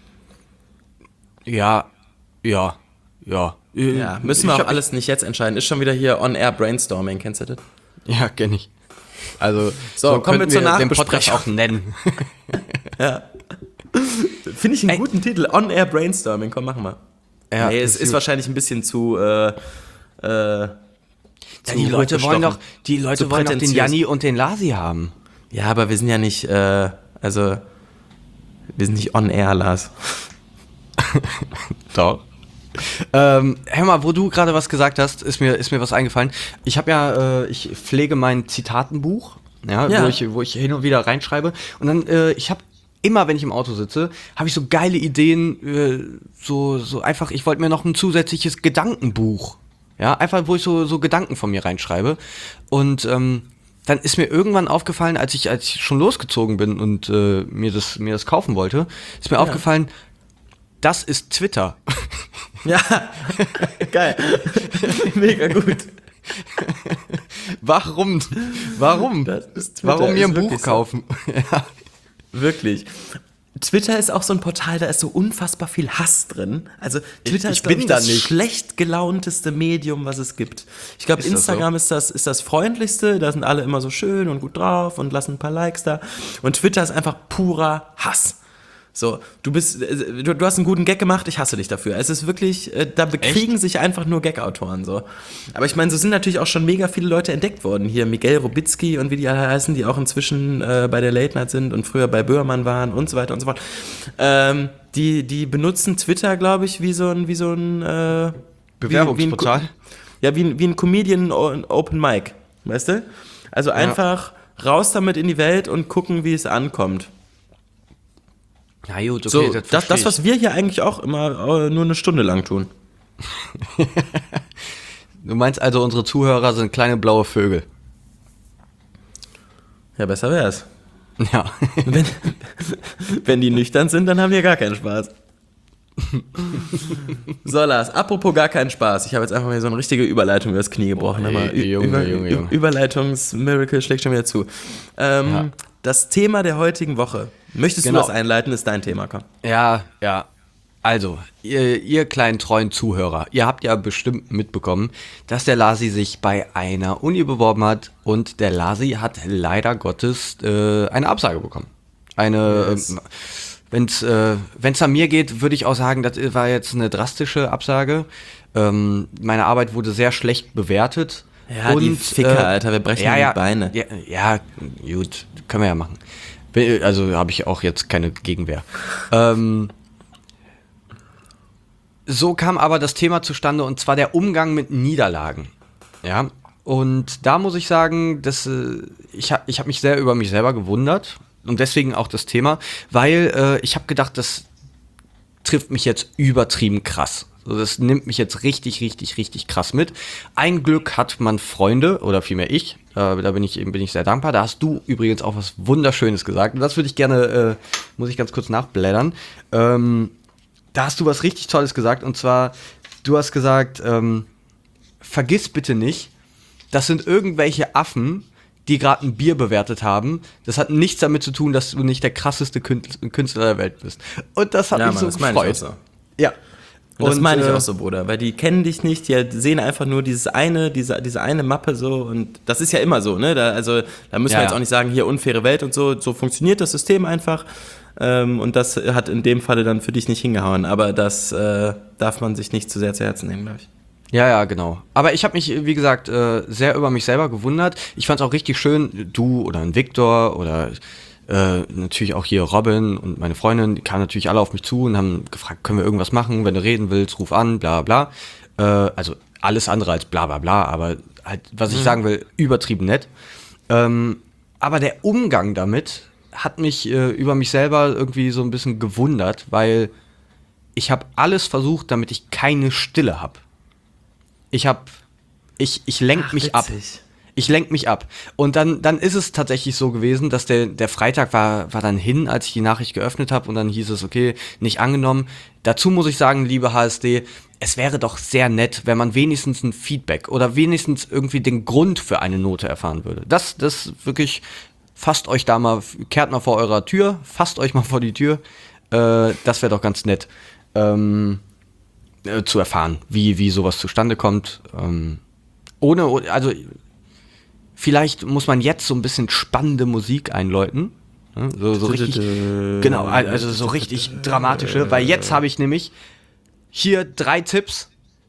Ja, ja, ja. Ja, müssen wir Ich auch hab- alles nicht jetzt entscheiden. Ist schon wieder hier On-Air-Brainstorming, kennst du das? Ja, kenn ich. Also, So, kommen wir könnten zur den Podcast Nachbesprechung. auch nennen. Finde ich einen Ey. guten Titel. On-Air-Brainstorming, komm, machen wir. Ja, nee, es das ist gut. wahrscheinlich ein bisschen zu, äh, äh, Ja, zu die Leute wollen doch, hochgestochen. die Leute Zu wollen doch den prätentiös. Janni und den Lasi haben. Ja, aber wir sind ja nicht, äh, also, wir sind nicht on-air, Lars. Doch. ähm, hör mal, wo du gerade was gesagt hast, ist mir, ist mir was eingefallen. Ich habe ja, äh, ich pflege mein Zitatenbuch, ja, Ja. Wo, ich, wo ich hin und wieder reinschreibe. Und dann, äh, ich habe immer, wenn ich im Auto sitze, habe ich so geile Ideen, äh, so, so einfach, ich wollte mir noch ein zusätzliches Gedankenbuch. Ja, einfach, wo ich so, so Gedanken von mir reinschreibe. Und ähm, dann ist mir irgendwann aufgefallen, als ich, als ich schon losgezogen bin und äh, mir, das, mir das kaufen wollte, ist mir Ja. aufgefallen, das ist Twitter. Ja, geil. Mega gut. Warum? Warum? Das ist Twitter, Warum mir ist ein Buch wirklich so. kaufen? Ja. Wirklich. Twitter ist auch so ein Portal, da ist so unfassbar viel Hass drin. Also Twitter Ich- ich ist, glaub bin ich, da das nicht. schlecht gelaunteste Medium, was es gibt. Ich glaube, Ist das Instagram ist, das, ist das freundlichste, da sind alle immer so schön und gut drauf und lassen ein paar Likes da. Und Twitter ist einfach purer Hass. So, du bist, äh, du, du hast einen guten Gag gemacht, ich hasse dich dafür. Es ist wirklich, äh, da bekriegen sich einfach nur Gag-Autoren so. Aber ich meine, so sind natürlich auch schon mega viele Leute entdeckt worden. Hier Miguel Robitzky und wie die alle heißen, die auch inzwischen äh, bei der Late Night sind und früher bei Böhmermann waren und so weiter und so fort. Ähm, die, die benutzen Twitter, glaube ich, wie so ein, wie so ein äh, Bewerbungsportal? Wie, wie ein, ja, wie ein, wie ein Comedian Open Mic, weißt du? Also einfach raus damit in die Welt und gucken, wie es ankommt. Na gut, okay, So, das, das, versteh das, ich. was wir hier eigentlich auch immer äh, nur eine Stunde lang tun. Du meinst also, unsere Zuhörer sind kleine blaue Vögel. Ja, besser wär's. Ja. Wenn, wenn die nüchtern sind, dann haben wir gar keinen Spaß. So, Lars, apropos gar keinen Spaß. Ich habe jetzt einfach mal so eine richtige Überleitung übers Knie gebrochen. Oh, aber ey, Junge, Über, Junge, Ü- Junge. Überleitungs-Miracle schlägt schon wieder zu. Ähm, Ja. Das Thema der heutigen Woche. Möchtest Genau. du das einleiten? Ist dein Thema, komm. Ja, ja. Also, ihr, ihr kleinen treuen Zuhörer, ihr habt ja bestimmt mitbekommen, dass der Lasi sich bei einer Uni beworben hat und der Lasi hat leider Gottes äh, eine Absage bekommen. Eine, Yes. ähm, wenn's, äh, wenn's an mir geht, würde ich auch sagen, das war jetzt eine drastische Absage. Ähm, meine Arbeit wurde sehr schlecht bewertet. Ja, die Ficker, Alter, wir brechen ja, die ja, Beine. Ja, ja, gut, können wir ja machen. Also habe ich auch jetzt keine Gegenwehr. ähm, so kam aber das Thema zustande, und zwar der Umgang mit Niederlagen. Ja, und da muss ich sagen, dass, äh, ich habe ich hab mich sehr über mich selber gewundert und deswegen auch das Thema, weil äh, ich habe gedacht, das trifft mich jetzt übertrieben krass. Also das nimmt mich jetzt richtig, richtig, richtig krass mit. Ein Glück hat man Freunde, oder vielmehr ich, äh, da bin ich eben bin ich sehr dankbar. Da hast du übrigens auch was Wunderschönes gesagt. Und das würde ich gerne, äh, muss ich ganz kurz nachblättern. Ähm, da hast du was richtig Tolles gesagt. Und zwar, du hast gesagt, ähm, vergiss bitte nicht, das sind irgendwelche Affen, die gerade ein Bier bewertet haben. Das hat nichts damit zu tun, dass du nicht der krasseste Kün- Künstler der Welt bist. Und das hat Ja, mich Mann, so das meine ich gefreut. auch so. Ja. Und das meine ich äh, auch so, Bruder, weil die kennen dich nicht, die sehen einfach nur dieses eine, diese, diese eine Mappe so, und das ist ja immer so, ne? Da, also da müssen Ja, wir jetzt ja. auch nicht sagen, hier unfaire Welt und so, so funktioniert das System einfach. Ähm, und das hat in dem Falle dann für dich nicht hingehauen, aber das äh, darf man sich nicht zu sehr zu Herzen nehmen, glaube ich. Ja, ja, genau. Aber ich habe mich, wie gesagt, äh, sehr über mich selber gewundert. Ich fand es auch richtig schön, du oder ein Viktor oder äh, natürlich auch hier Robin und meine Freundin, die kamen natürlich alle auf mich zu und haben gefragt, können wir irgendwas machen? Wenn du reden willst, ruf an, bla bla. Äh, also alles andere als bla bla bla, aber halt, was ich sagen will, übertrieben nett. Ähm, aber der Umgang damit hat mich äh, über mich selber irgendwie so ein bisschen gewundert, weil ich habe alles versucht, damit ich keine Stille habe. Ich hab, ich, ich lenk Ach, mich ab. witzig. Ich lenk mich ab. Und dann, dann ist es tatsächlich so gewesen, dass der, der Freitag war, war dann hin, als ich die Nachricht geöffnet habe, und dann hieß es, okay, nicht angenommen. Dazu muss ich sagen, liebe H S D, es wäre doch sehr nett, wenn man wenigstens ein Feedback oder wenigstens irgendwie den Grund für eine Note erfahren würde. Das, das wirklich, fasst euch da mal, kehrt mal vor eurer Tür, fasst euch mal vor die Tür. Äh, das wäre doch ganz nett. Ähm, äh, zu erfahren, wie, wie sowas zustande kommt. Ähm, ohne, also vielleicht muss man jetzt so ein bisschen spannende Musik einläuten. Ne? So, so richtig, genau, also so richtig dramatische, weil jetzt habe ich nämlich hier drei Tipps,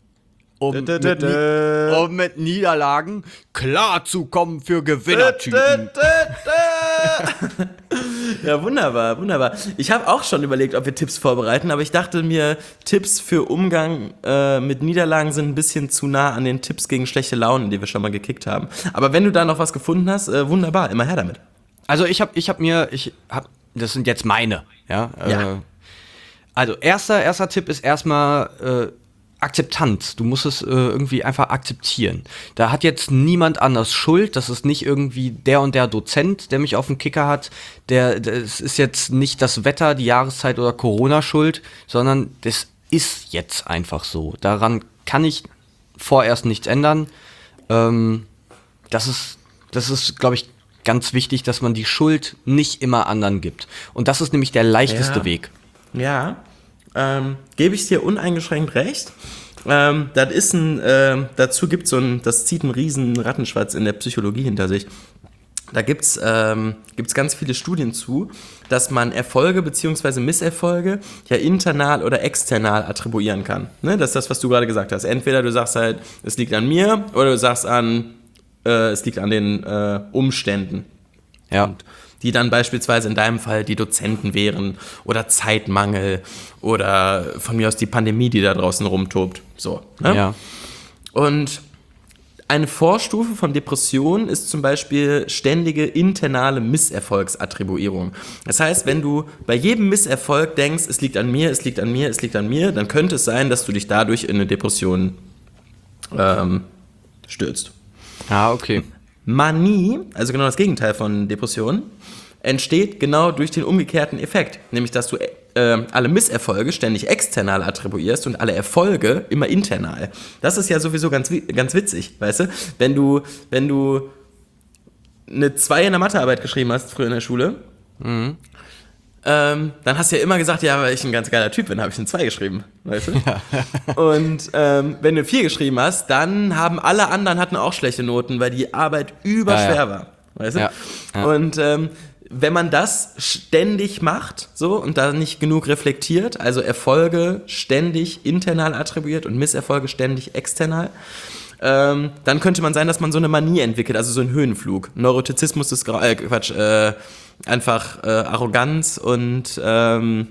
um mit, Ni- um mit Niederlagen klarzukommen für Gewinnertypen. Ja, wunderbar, wunderbar. Ich habe auch schon überlegt, ob wir Tipps vorbereiten, aber ich dachte mir, Tipps für Umgang äh, mit Niederlagen sind ein bisschen zu nah an den Tipps gegen schlechte Launen, die wir schon mal gekickt haben. Aber wenn du da noch was gefunden hast, äh, wunderbar, immer her damit. Also ich habe ich hab mir, ich hab, das sind jetzt meine, ja. Ja. Äh, also erster, erster Tipp ist erstmal äh, Akzeptanz. Du musst es äh, irgendwie einfach akzeptieren. Da hat jetzt niemand anders Schuld. Das ist nicht irgendwie der und der Dozent, der mich auf dem Kicker hat. Der, das ist jetzt nicht das Wetter, die Jahreszeit oder Corona schuld, sondern das ist jetzt einfach so. Daran kann ich vorerst nichts ändern. Ähm, das ist, das ist, glaube ich, ganz wichtig, dass man die Schuld nicht immer anderen gibt. Und das ist nämlich der leichteste Ja. Weg. Ja, ähm, gebe ich dir uneingeschränkt recht. Ähm, das ist ein, ähm, dazu gibt so ein, das zieht einen riesen Rattenschwanz in der Psychologie hinter sich. Da gibt's ähm, gibt's ganz viele Studien zu, dass man Erfolge bzw. Misserfolge ja internal oder external attribuieren kann. Ne? Das ist das, was du gerade gesagt hast. Entweder du sagst halt, es liegt an mir, oder du sagst an, äh, es liegt an den äh, Umständen. Ja. Die dann beispielsweise in deinem Fall die Dozenten wären oder Zeitmangel oder von mir aus die Pandemie, die da draußen rumtobt. So, ne? Ja. Und eine Vorstufe von Depressionen ist zum Beispiel ständige internale Misserfolgsattribuierung. Das heißt, wenn du bei jedem Misserfolg denkst, es liegt an mir, es liegt an mir, es liegt an mir, dann könnte es sein, dass du dich dadurch in eine Depression ähm, stürzt. Ah, okay. Manie, also genau das Gegenteil von Depression, entsteht genau durch den umgekehrten Effekt. Nämlich, dass du äh, alle Misserfolge ständig external attribuierst und alle Erfolge immer internal. Das ist ja sowieso ganz, ganz witzig, weißt du? Wenn du, wenn du eine zwei in der Mathearbeit geschrieben hast, früher in der Schule, mhm. ähm, dann hast du ja immer gesagt, ja, weil ich ein ganz geiler Typ bin, habe ich eine zwei geschrieben, weißt du? Ja. Und ähm, wenn du vier geschrieben hast, dann haben alle anderen hatten auch schlechte Noten, weil die Arbeit überschwer ja, ja. war, weißt du? Ja. Ja. Und ähm, wenn man das ständig macht, so, und da nicht genug reflektiert, also Erfolge ständig internal attribuiert und Misserfolge ständig external, ähm, dann könnte man sein, dass man so eine Manie entwickelt, also so einen Höhenflug. Neurotizismus ist Gra- äh, Quatsch, äh, einfach äh, Arroganz und ähm,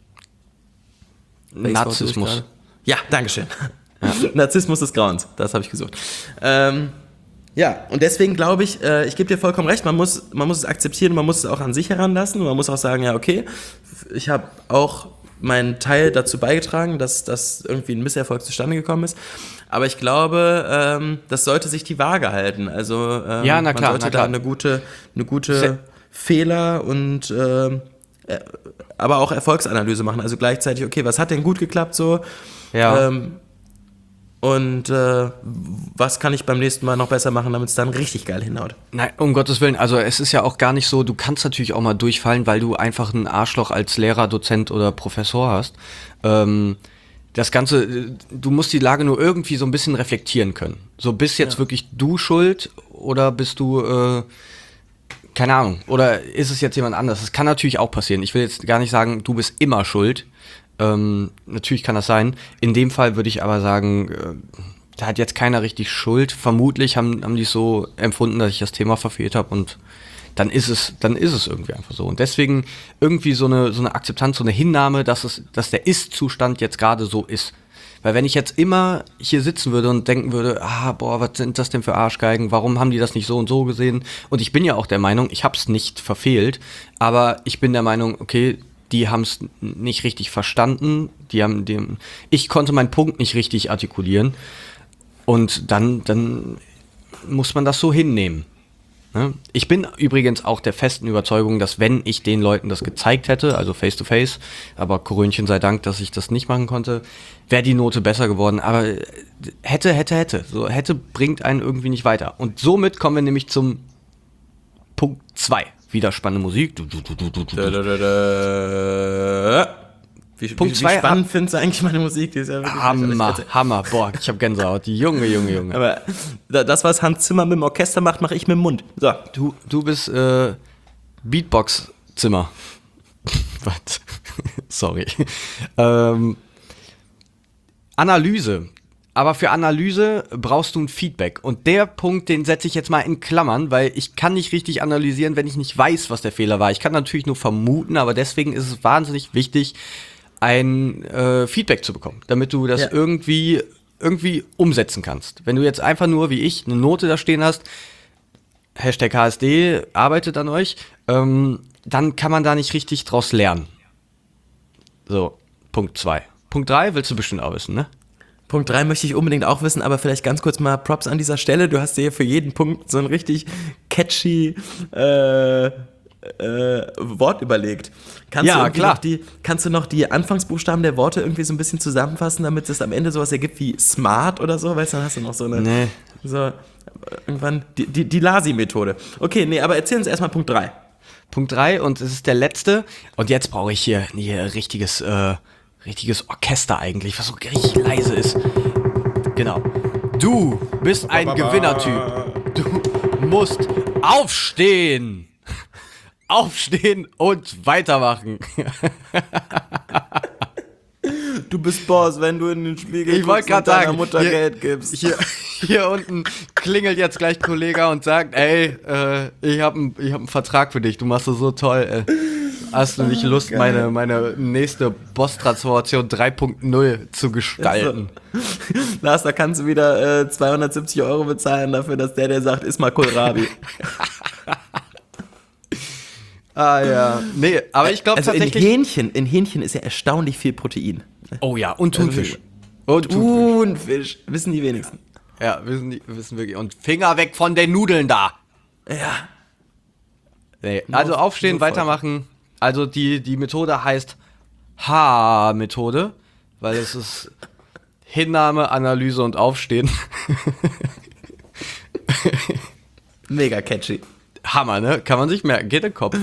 Narzissmus. Ja, dankeschön. Ja. Narzissmus des Grauens, das habe ich gesucht. Ähm, ja, und deswegen glaube ich, äh, ich gebe dir vollkommen recht, man muss, man muss es akzeptieren, man muss es auch an sich heranlassen und man muss auch sagen, ja okay, ich habe auch meinen Teil dazu beigetragen, dass, dass irgendwie ein Misserfolg zustande gekommen ist. Aber ich glaube, ähm, das sollte sich die Waage halten. Also ähm, ja, na klar, man sollte na klar. da eine gute, eine gute Fehler und ähm, äh, aber auch Erfolgsanalyse machen. Also gleichzeitig, okay, was hat denn gut geklappt so? Ja. Ähm, und äh, was kann ich beim nächsten Mal noch besser machen, damit es dann richtig geil hinhaut? Nein, um Gottes Willen, also es ist ja auch gar nicht so, du kannst natürlich auch mal durchfallen, weil du einfach ein Arschloch als Lehrer, Dozent oder Professor hast. Ähm, das Ganze, du musst die Lage nur irgendwie so ein bisschen reflektieren können. So, bist jetzt ja. wirklich du schuld oder bist du, äh, keine Ahnung, oder ist es jetzt jemand anders? Das kann natürlich auch passieren. Ich will jetzt gar nicht sagen, du bist immer schuld. Ähm, natürlich kann das sein. In dem Fall würde ich aber sagen, äh, da hat jetzt keiner richtig Schuld. Vermutlich haben, haben die es so empfunden, dass ich das Thema verfehlt habe und dann ist es, dann ist es irgendwie einfach so. Und deswegen irgendwie so eine, so eine Akzeptanz, so eine Hinnahme, dass es, dass der Ist-Zustand jetzt gerade so ist. Weil wenn ich jetzt immer hier sitzen würde und denken würde, ah, boah, was sind das denn für Arschgeigen, warum haben die das nicht so und so gesehen? Und ich bin ja auch der Meinung, ich habe es nicht verfehlt, aber ich bin der Meinung, okay, die haben es nicht richtig verstanden, die haben dem, ich konnte meinen Punkt nicht richtig artikulieren und dann, dann muss man das so hinnehmen. Ne? Ich bin übrigens auch der festen Überzeugung, dass wenn ich den Leuten das gezeigt hätte, also face to face, aber Korönchen sei Dank, dass ich das nicht machen konnte, wäre die Note besser geworden, aber hätte, hätte, hätte, so hätte bringt einen irgendwie nicht weiter. Und somit kommen wir nämlich zum Punkt zwei. Wieder spannende Musik. Du, du, du, du, du, du. Da, da, da, da. Wie, Punkt wie, zwei, wie spannend findest du eigentlich meine Musik? Die ist ja wirklich Hammer, Hammer. Boah, ich hab Gänsehaut. Die Junge, Junge, Junge. Aber das, was Hans Zimmer mit dem Orchester macht, mache ich mit dem Mund. So. Du, du bist äh, Beatbox-Zimmer. Was? Sorry. ähm, Analyse. aber für Analyse brauchst du ein Feedback. Und der Punkt, den setze ich jetzt mal in Klammern, weil ich kann nicht richtig analysieren, wenn ich nicht weiß, was der Fehler war. Ich kann natürlich nur vermuten, aber deswegen ist es wahnsinnig wichtig, ein äh, Feedback zu bekommen, damit du das Ja. irgendwie, irgendwie umsetzen kannst. Wenn du jetzt einfach nur, wie ich, eine Note da stehen hast, Hashtag H S D, arbeitet an euch, ähm, dann kann man da nicht richtig draus lernen. So, Punkt zwei. Punkt drei willst du bestimmt auch wissen, ne? Punkt drei möchte ich unbedingt auch wissen, aber vielleicht ganz kurz mal Props an dieser Stelle. Du hast dir für jeden Punkt so ein richtig catchy äh, äh, Wort überlegt. Kannst Ja, du irgendwie klar. Noch die, kannst du noch die Anfangsbuchstaben der Worte irgendwie so ein bisschen zusammenfassen, damit es am Ende sowas ergibt wie smart oder so? Weißt du, dann hast du noch so eine... Nee. So, irgendwann die, die, die Lasi-Methode. Okay, nee, aber erzähl uns erstmal Punkt drei. Punkt drei und es ist der letzte. Und jetzt brauche ich hier, hier richtiges, äh, richtiges Orchester eigentlich, was so richtig leise ist. Genau. Du bist ein Gewinnertyp. Du musst aufstehen. Aufstehen und weitermachen. Du bist Boss, wenn du in den Spiegel Ich wollte guckst und gerade deiner sagen, Mutter hier, Geld gibst. Hier, hier unten klingelt jetzt gleich ein Kollege und sagt, ey, äh, ich habe einen ich hab einen Vertrag für dich, du machst das so toll. Äh. Hast du nicht Lust, Geil. meine, meine nächste Boss-Transformation drei Punkt null zu gestalten? Lars, da kannst du wieder äh, zweihundertsiebzig Euro bezahlen dafür, dass der, der sagt, iss mal Kohlrabi. Ah ja. Nee, aber ich glaube Also in tatsächlich... Hähnchen, in Hähnchen ist ja erstaunlich viel Protein. Oh ja, und Thunfisch. Und Thunfisch, wissen die wenigsten. Ja, wissen, die, wissen wirklich. Und Finger weg von den Nudeln da. Ja. Nee, also aufstehen, nur Volk. weitermachen. Also die, die Methode heißt H-Methode, weil es ist Hinnahme, Analyse und Aufstehen. Mega catchy. Hammer, ne? Kann man sich merken. Geht in den Kopf.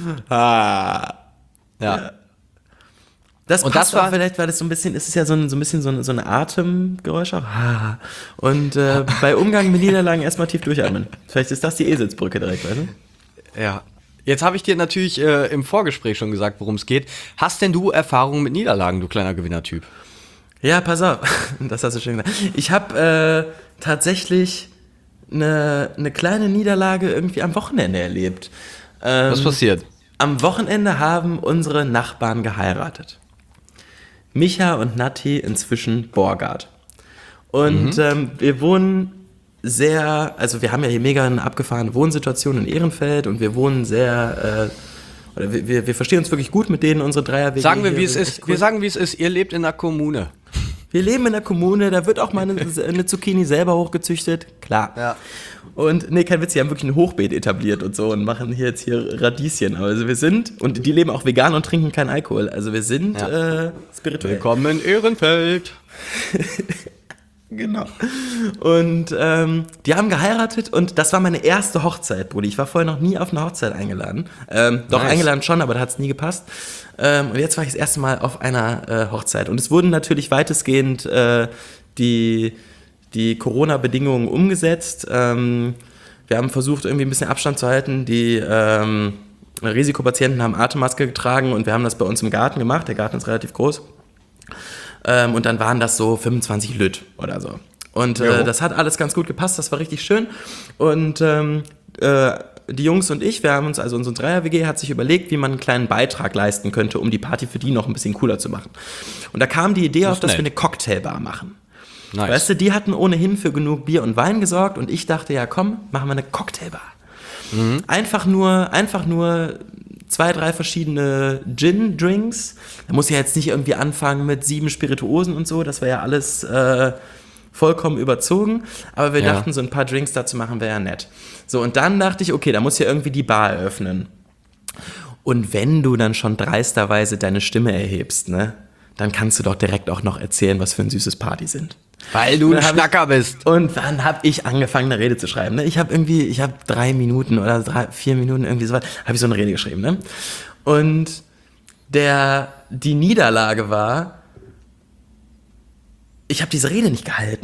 Ah. Ja. Das Und passt das war- auch vielleicht, weil das so ein bisschen, ist es ja so ein, so ein bisschen so ein, so ein Atemgeräusch auch. Ah. Und äh, bei Umgang mit Niederlagen erstmal tief durchatmen. Vielleicht ist das die Eselsbrücke direkt, weißt du? Ja. Jetzt habe ich dir natürlich äh, im Vorgespräch schon gesagt, worum es geht. Hast denn du Erfahrungen mit Niederlagen, du kleiner Gewinnertyp? Ja, pass auf. Das hast du schön gesagt. Ich habe äh, tatsächlich eine, eine kleine Niederlage irgendwie am Wochenende erlebt. Ähm, Was passiert? Am Wochenende haben unsere Nachbarn geheiratet. Micha und Nati, inzwischen Borgard. Und Mhm. ähm, wir wohnen sehr, also wir haben ja hier mega eine abgefahrene Wohnsituation in Ehrenfeld und wir wohnen sehr, äh, oder wir, wir, wir verstehen uns wirklich gut mit denen, unsere Dreier-W G. Sagen wir, hier, wie es sind ist. echt cool. Wir sagen, wie es ist. Ihr lebt in einer Kommune. Wir leben in der Kommune, da wird auch mal eine, eine Zucchini selber hochgezüchtet, klar. Ja. Und nee, kein Witz, die haben wirklich ein Hochbeet etabliert und so und machen hier jetzt hier Radieschen. Also wir sind, und die leben auch vegan und trinken keinen Alkohol. Also wir sind Ja. äh, spirituell. Willkommen in Ehrenfeld. Genau. Und ähm, die haben geheiratet und das war meine erste Hochzeit, Brudi. Ich war vorher noch nie auf eine Hochzeit eingeladen. Ähm, doch, Nice. eingeladen schon, aber da hat es nie gepasst. Ähm, und jetzt war ich das erste Mal auf einer äh, Hochzeit. Und es wurden natürlich weitestgehend äh, die, die Corona-Bedingungen umgesetzt. Ähm, wir haben versucht, irgendwie ein bisschen Abstand zu halten. Die ähm, Risikopatienten haben Atemmaske getragen und wir haben das bei uns im Garten gemacht. Der Garten ist relativ groß. Ähm, und dann waren das so fünfundzwanzig Lüt oder so. Und äh, Jo. das hat alles ganz gut gepasst, das war richtig schön. Und ähm, äh, die Jungs und ich, wir haben uns, also unsere Dreier-W G hat sich überlegt, wie man einen kleinen Beitrag leisten könnte, um die Party für die noch ein bisschen cooler zu machen. Und da kam die Idee Das auf, ist dass nett. wir eine Cocktailbar machen. Nice. Weißt du, die hatten ohnehin für genug Bier und Wein gesorgt und ich dachte, ja komm, machen wir eine Cocktailbar. Mhm. Einfach nur, einfach nur zwei, drei verschiedene Gin-Drinks. Da muss ja jetzt nicht irgendwie anfangen mit sieben Spirituosen und so, das wäre ja alles äh, vollkommen überzogen. Aber wir Ja. dachten, so ein paar Drinks dazu machen wäre ja nett. So, und dann dachte ich, okay, da muss ja irgendwie die Bar eröffnen. Und wenn du dann schon dreisterweise deine Stimme erhebst, ne, dann kannst du doch direkt auch noch erzählen, was für ein süßes Party sind. Weil du ein Dann hab ich- Schnacker bist. Und dann habe ich angefangen, eine Rede zu schreiben. Ne? Ich habe irgendwie, ich habe drei Minuten oder drei, vier Minuten irgendwie so was, habe ich so eine Rede geschrieben. Ne? Und der, die Niederlage war, ich habe diese Rede nicht gehalten.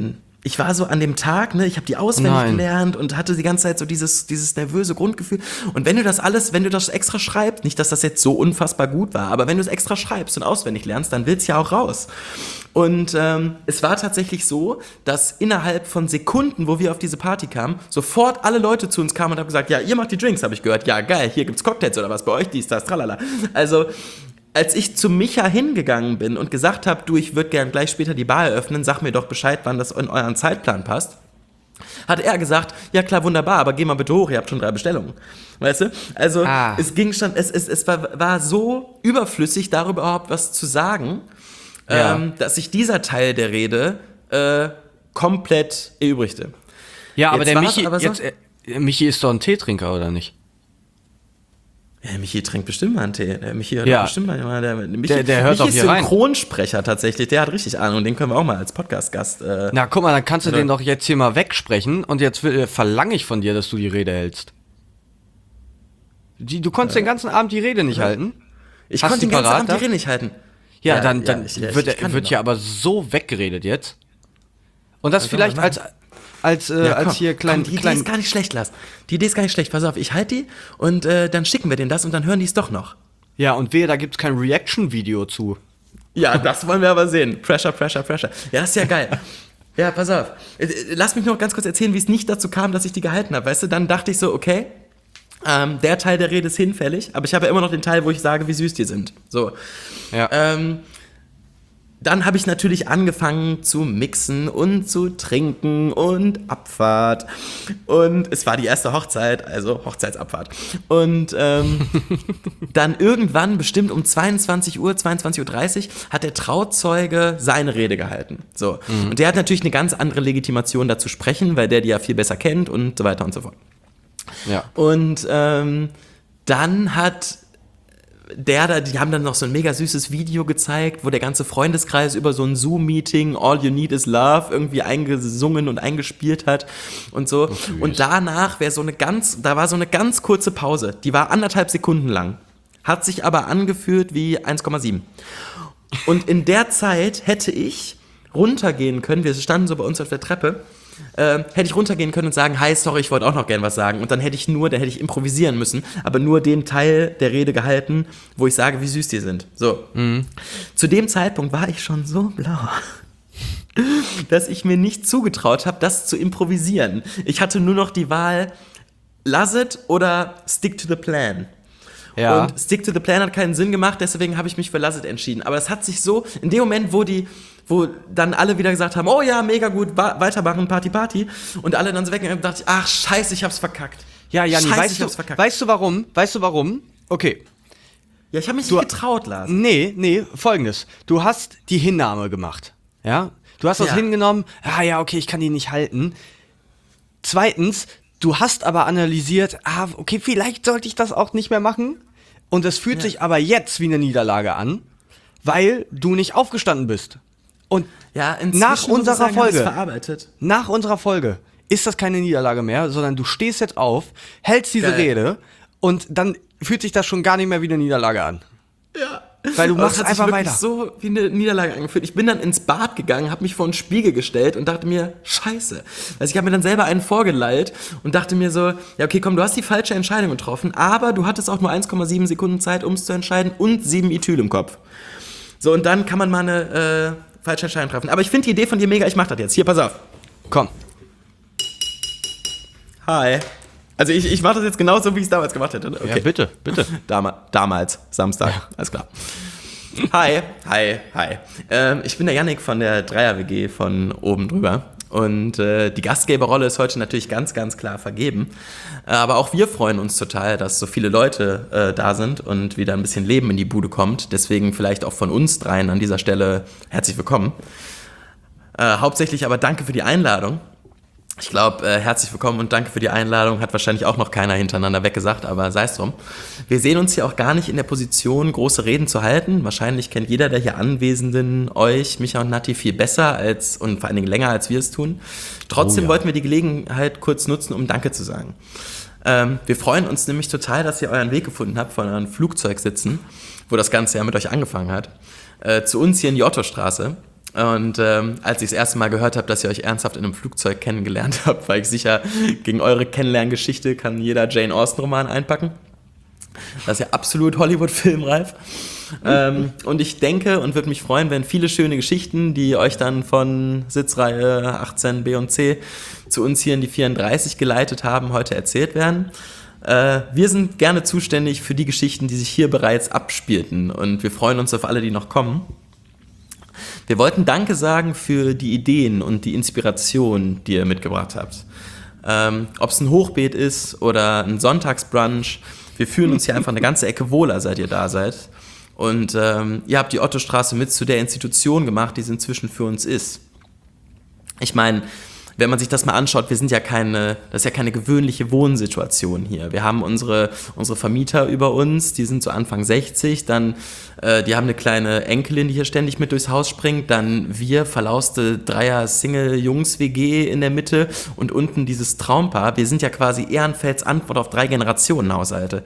ich war so an dem Tag, ne, ich habe die auswendig Nein. gelernt und hatte die ganze Zeit so dieses, dieses nervöse Grundgefühl. Und wenn du das alles, wenn du das extra schreibst, nicht, dass das jetzt so unfassbar gut war, aber wenn du es extra schreibst und auswendig lernst, dann will's ja auch raus. Und ähm, es war tatsächlich so, dass innerhalb von Sekunden, wo wir auf diese Party kamen, sofort alle Leute zu uns kamen und haben gesagt, ja, ihr macht die Drinks, habe ich gehört. Ja, geil, hier gibt's Cocktails oder was, bei euch dies, das, tralala. Also als ich zu Micha hingegangen bin und gesagt habe, du, ich würde gern gleich später die Bar eröffnen, sag mir doch Bescheid, wann das in euren Zeitplan passt, hat er gesagt, ja klar, wunderbar, aber geh mal bitte hoch, ihr habt schon drei Bestellungen. Weißt du? Also Ah. es ging schon, es, es, es war, war so überflüssig, darüber überhaupt was zu sagen, Ja. ähm, dass sich dieser Teil der Rede äh, komplett erübrigte. Ja, aber Jetzt der war's Michi, aber so- jetzt, äh, Michi ist doch ein Teetrinker, oder nicht? Ja, Michi trinkt bestimmt mal einen Tee. Der Michi hört Ja. doch bestimmt mal. Der, Michi, Der- der hört Michi doch ist hier rein. Synchronsprecher tatsächlich. Der hat richtig Ahnung. Den können wir auch mal als Podcast-Gast. Äh, Na, guck mal, dann kannst du Oder- den doch jetzt hier mal wegsprechen und jetzt will, äh, verlange ich von dir, dass du die Rede hältst. Die, du konntest den ganzen Abend die Rede nicht halten? ich Hast konnte du den ganzen parat Abend da? die Rede nicht halten. Ja, dann, dann ich- ich- wird, ich kann er, wird noch. ja aber so weggeredet jetzt. Und das Was vielleicht soll man als, als, äh, Ja, als komm, hier klein, komm, die Idee klein ist gar nicht schlecht, Lars. Die Idee ist gar nicht schlecht. Pass auf, ich halte die und äh, dann schicken wir denen das und dann hören die es doch noch. Ja, und wehe, da gibt's kein Reaction-Video zu. Ja, das wollen wir aber sehen. Pressure, Pressure, Pressure. Ja, das ist ja geil. Ja, pass auf. Äh, Lass mich noch ganz kurz erzählen, wie es nicht dazu kam, dass ich die gehalten habe. Weißt du, dann dachte ich so, okay, ähm, der Teil der Rede ist hinfällig, aber ich habe ja immer noch den Teil, wo ich sage, wie süß die sind. So. Ja. Ähm, dann habe ich natürlich angefangen zu mixen und zu trinken und Abfahrt. Und es war die erste Hochzeit, also Hochzeitsabfahrt. Und ähm, dann irgendwann, bestimmt um zweiundzwanzig Uhr, zweiundzwanzig Uhr dreißig, hat der Trauzeuge seine Rede gehalten. So. Und der hat natürlich eine ganz andere Legitimation dazu sprechen, weil der die ja viel besser kennt und so weiter und so fort. Ja. Und ähm, dann hat der da, die haben dann noch so ein mega süßes Video gezeigt, wo der ganze Freundeskreis über so ein Zoom-Meeting All You Need Is Love irgendwie eingesungen und eingespielt hat und so. Und danach wäre so eine ganz, da war so eine ganz kurze Pause, die war anderthalb Sekunden lang, hat sich aber angefühlt wie eins Komma sieben. Und in der Zeit hätte ich runtergehen können, wir standen so bei uns auf der Treppe, äh, hätte ich runtergehen können und sagen, hi, sorry, ich wollte auch noch gern was sagen. Und dann hätte ich nur, dann hätte ich improvisieren müssen, aber nur den Teil der Rede gehalten, wo ich sage, wie süß die sind. So. Zu dem Zeitpunkt war ich schon so blau, dass ich mir nicht zugetraut habe, das zu improvisieren. Ich hatte nur noch die Wahl, lass it oder stick to the plan. Ja. Und Stick to the Plan hat keinen Sinn gemacht, deswegen habe ich mich für Lass It entschieden. Aber es hat sich so, in dem Moment, wo die, wo dann alle wieder gesagt haben, oh ja, mega gut, wa- weitermachen, Party, Party, und alle dann so weggegangen, dachte ich, ach, scheiße, ich hab's verkackt. Ja, Janni, Scheiße, weißt ich du, hab's verkackt. weißt du warum? Weißt du warum? Okay. Ja, ich habe mich Du- nicht getraut, Lars. Nee, nee, folgendes. Du hast die Hinnahme gemacht. Ja? Du hast das Ja. hingenommen, ah ja, okay, ich kann die nicht halten. Zweitens, du hast aber analysiert, ah, okay, vielleicht sollte ich das auch nicht mehr machen. Und es fühlt Ja. sich aber jetzt wie eine Niederlage an, weil du nicht aufgestanden bist. Und Ja, inzwischen nach muss ich unserer sagen, hab ich's Folge, verarbeitet. nach unserer Folge ist das keine Niederlage mehr, sondern du stehst jetzt auf, hältst diese Geil. Rede und dann fühlt sich das schon gar nicht mehr wie eine Niederlage an. Ja. Weil du Aber machst es hat sich einfach wirklich weiter. so wie eine Niederlage angefühlt. Ich bin dann ins Bad gegangen, habe mich vor einen Spiegel gestellt und dachte mir, scheiße. Also ich habe mir dann selber einen vorgeleilt und dachte mir so, ja okay, komm, du hast die falsche Entscheidung getroffen, aber du hattest auch nur eins Komma sieben Sekunden Zeit, um es zu entscheiden und sieben Ethyl im Kopf. So, und dann kann man mal eine äh, falsche Entscheidung treffen. Aber ich finde die Idee von dir mega, ich mach das jetzt. Hier, pass auf. Komm. Hi. Also ich, ich mache das jetzt genauso, wie ich es damals gemacht hätte. ne? Okay. Ja, bitte, bitte. Dama- damals, Samstag, alles klar. Hi, hi, hi. Ähm, ich bin der Yannick von der Dreier-W G von oben drüber. Und äh, die Gastgeberrolle ist heute natürlich ganz, ganz klar vergeben. Aber auch wir freuen uns total, dass so viele Leute äh, da sind und wieder ein bisschen Leben in die Bude kommt. Deswegen vielleicht auch von uns dreien an dieser Stelle herzlich willkommen. Äh, hauptsächlich aber danke für die Einladung. Ich glaube, äh, herzlich willkommen und danke für die Einladung, hat wahrscheinlich auch noch keiner hintereinander weggesagt, aber sei es drum. Wir sehen uns hier auch gar nicht in der Position, große Reden zu halten. Wahrscheinlich kennt jeder der hier Anwesenden euch, Micha und Nati, viel besser als und vor allen Dingen länger, als wir es tun. Trotzdem Oh ja. wollten wir die Gelegenheit kurz nutzen, um Danke zu sagen. Ähm, wir freuen uns nämlich total, dass ihr euren Weg gefunden habt von euren Flugzeugsitzen, wo das Ganze ja mit euch angefangen hat, äh, zu uns hier in die Ottostraße. Und ähm, als ich das erste Mal gehört habe, dass ihr euch ernsthaft in einem Flugzeug kennengelernt habt, war ich sicher, gegen eure Kennenlerngeschichte kann jeder Jane Austen-Roman einpacken. Das ist ja absolut Hollywood-filmreif. ähm, und ich denke und würde mich freuen, wenn viele schöne Geschichten, die euch dann von Sitzreihe achtzehn B und C zu uns hier in die vierunddreißig geleitet haben, heute erzählt werden. Äh, wir sind gerne zuständig für die Geschichten, die sich hier bereits abspielten. Und wir freuen uns auf alle, die noch kommen. Wir wollten Danke sagen für die Ideen und die Inspiration, die ihr mitgebracht habt. Ähm, ob es ein Hochbeet ist oder ein Sonntagsbrunch, wir fühlen uns hier einfach eine ganze Ecke wohler, seit ihr da seid. Und ähm, ihr habt die Ottostraße mit zu der Institution gemacht, die sie inzwischen für uns ist. Ich meine, wenn man sich das mal anschaut, wir sind ja keine, das ist ja keine gewöhnliche Wohnsituation hier. Wir haben unsere, unsere Vermieter über uns, die sind so Anfang sechzig, dann, äh, die haben eine kleine Enkelin, die hier ständig mit durchs Haus springt, dann wir, verlauste Dreier-Single-Jungs-W G in der Mitte und unten dieses Traumpaar. Wir sind ja quasi Ehrenfelds Antwort auf drei Generationen Haushalte.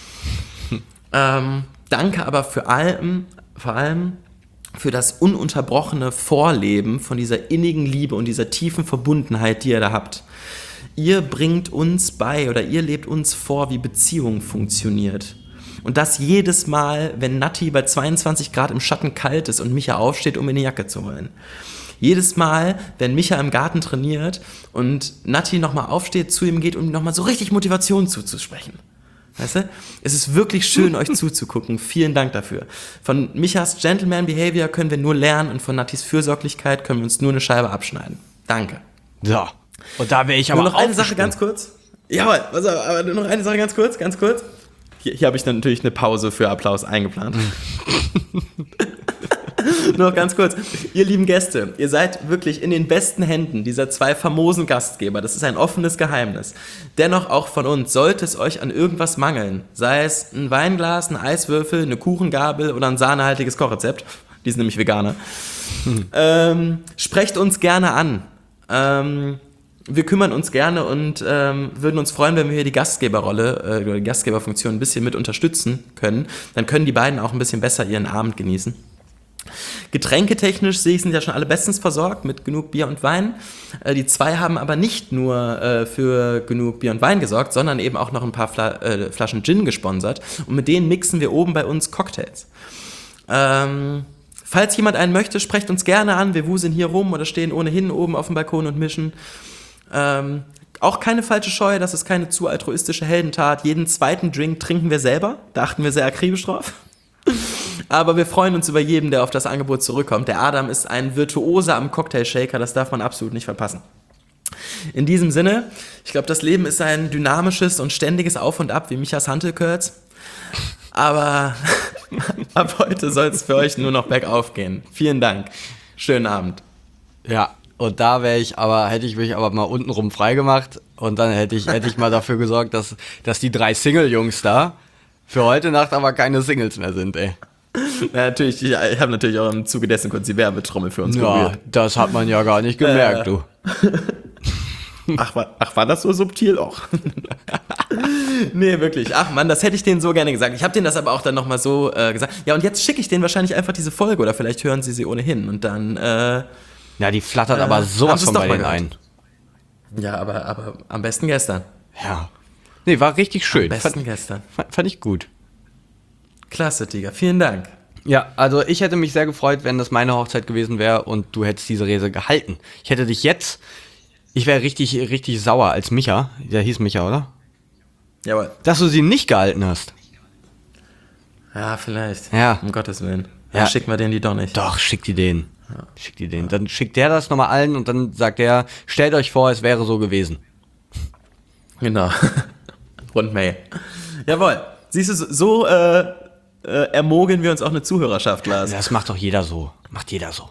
ähm, danke aber für allem, vor allem für das ununterbrochene Vorleben von dieser innigen Liebe und dieser tiefen Verbundenheit, die ihr da habt. Ihr bringt uns bei oder ihr lebt uns vor, wie Beziehung funktioniert. Und das jedes Mal, wenn Natti bei zweiundzwanzig Grad im Schatten kalt ist und Micha aufsteht, um mir eine Jacke zu holen. Jedes Mal, wenn Micha im Garten trainiert und Natti nochmal aufsteht, zu ihm geht, um ihm nochmal so richtig Motivation zuzusprechen. Weißt du? Es ist wirklich schön, euch zuzugucken. Vielen Dank dafür. Von Michas Gentleman Behavior können wir nur lernen und von Nattis Fürsorglichkeit können wir uns nur eine Scheibe abschneiden. Danke. So. Und da wäre ich aber nur noch eine Sache aufgesprungen. ganz kurz. Jawohl, pass auf, aber nur noch eine Sache ganz kurz, ganz kurz. Hier, hier habe ich dann natürlich eine Pause für Applaus eingeplant. Nur noch ganz kurz. Ihr lieben Gäste, ihr seid wirklich in den besten Händen dieser zwei famosen Gastgeber. Das ist ein offenes Geheimnis. Dennoch auch von uns, sollte es euch an irgendwas mangeln, sei es ein Weinglas, ein Eiswürfel, eine Kuchengabel oder ein sahnehaltiges Kochrezept, die sind nämlich Veganer, hm. ähm, sprecht uns gerne an. Ähm, wir kümmern uns gerne und ähm, würden uns freuen, wenn wir hier die Gastgeberrolle äh, oder die Gastgeberfunktion ein bisschen mit unterstützen können. Dann können die beiden auch ein bisschen besser ihren Abend genießen. Getränketechnisch sehe ich, sind ja schon alle bestens versorgt mit genug Bier und Wein. Äh, die zwei haben aber nicht nur äh, für genug Bier und Wein gesorgt, sondern eben auch noch ein paar Fla- äh, Flaschen Gin gesponsert. Und mit denen mixen wir oben bei uns Cocktails. Ähm, falls jemand einen möchte, sprecht uns gerne an. Wir wuseln hier rum oder stehen ohnehin oben auf dem Balkon und mischen. Ähm, auch keine falsche Scheu, das ist keine zu altruistische Heldentat. Jeden zweiten Drink trinken wir selber. Da achten wir sehr akribisch drauf. Aber wir freuen uns über jeden, der auf das Angebot zurückkommt. Der Adam ist ein Virtuose am Cocktailshaker, das darf man absolut nicht verpassen. In diesem Sinne, ich glaube, das Leben ist ein dynamisches und ständiges Auf und Ab wie Michas Hantelkürz. Aber ab heute soll es für euch nur noch bergauf gehen. Vielen Dank. Schönen Abend. Ja, und da wäre ich aber, hätte ich mich aber mal untenrum freigemacht und dann hätte ich, hätte ich mal dafür gesorgt, dass, dass die drei Single-Jungs da für heute Nacht aber keine Singles mehr sind, ey. Ja, natürlich, ich, ich habe natürlich auch im Zuge dessen kurz die Werbetrommel für uns Ja, gerührt. das hat man ja gar nicht gemerkt, Äh. du. Ach, war, ach, war das so subtil auch? Nee, wirklich. Ach Mann, das hätte ich denen so gerne gesagt. Ich habe denen das aber auch dann nochmal so äh, gesagt. Ja, und jetzt schicke ich denen wahrscheinlich einfach diese Folge oder vielleicht hören sie sie ohnehin und dann, äh, Ja, die flattert Äh, aber haben sowas sie's von doch bei mal denen gehört. ein. ja, aber, aber am besten gestern. Ja. Nee, war richtig schön. Am besten Fand, gestern. fand, fand ich gut. Klasse, Tiger. Vielen Dank. Ja, also ich hätte mich sehr gefreut, wenn das meine Hochzeit gewesen wäre und du hättest diese Rede gehalten. Ich hätte dich jetzt, ich wäre richtig, richtig sauer als Micha, der hieß Micha, oder? Jawohl. Dass du sie nicht gehalten hast. Ja, vielleicht. Ja. Um Gottes Willen. Dann Ja. schicken wir denen die doch nicht. Doch, schick die den. Schick die den. Dann schickt der das nochmal allen und dann sagt der, stellt euch vor, es wäre so gewesen. Genau. Rundmail. Jawohl. Siehst du, so, so äh, äh, ermogeln wir uns auch eine Zuhörerschaft, Lars. Das macht doch jeder so. Macht jeder so.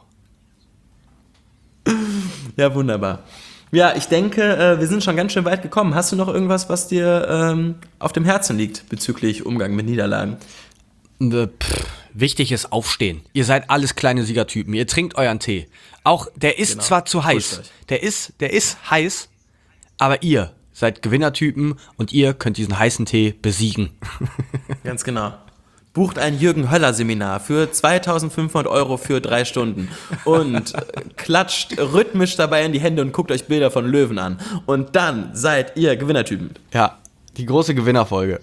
Ja, wunderbar. Ja, ich denke, äh, wir sind schon ganz schön weit gekommen. Hast du noch irgendwas, was dir ähm, auf dem Herzen liegt bezüglich Umgang mit Niederlagen? Äh, pff, wichtig ist Aufstehen. Ihr seid alles kleine Siegertypen. Ihr trinkt euren Tee. Auch der ist Genau. zwar zu Pusht heiß. euch. Der ist, der ist heiß, aber ihr seid Gewinnertypen und ihr könnt diesen heißen Tee besiegen. Ganz genau. bucht ein Jürgen-Höller-Seminar für zweitausendfünfhundert Euro für drei Stunden und äh, klatscht rhythmisch dabei in die Hände und guckt euch Bilder von Löwen an. Und dann seid ihr Gewinnertypen. Ja, die große Gewinnerfolge.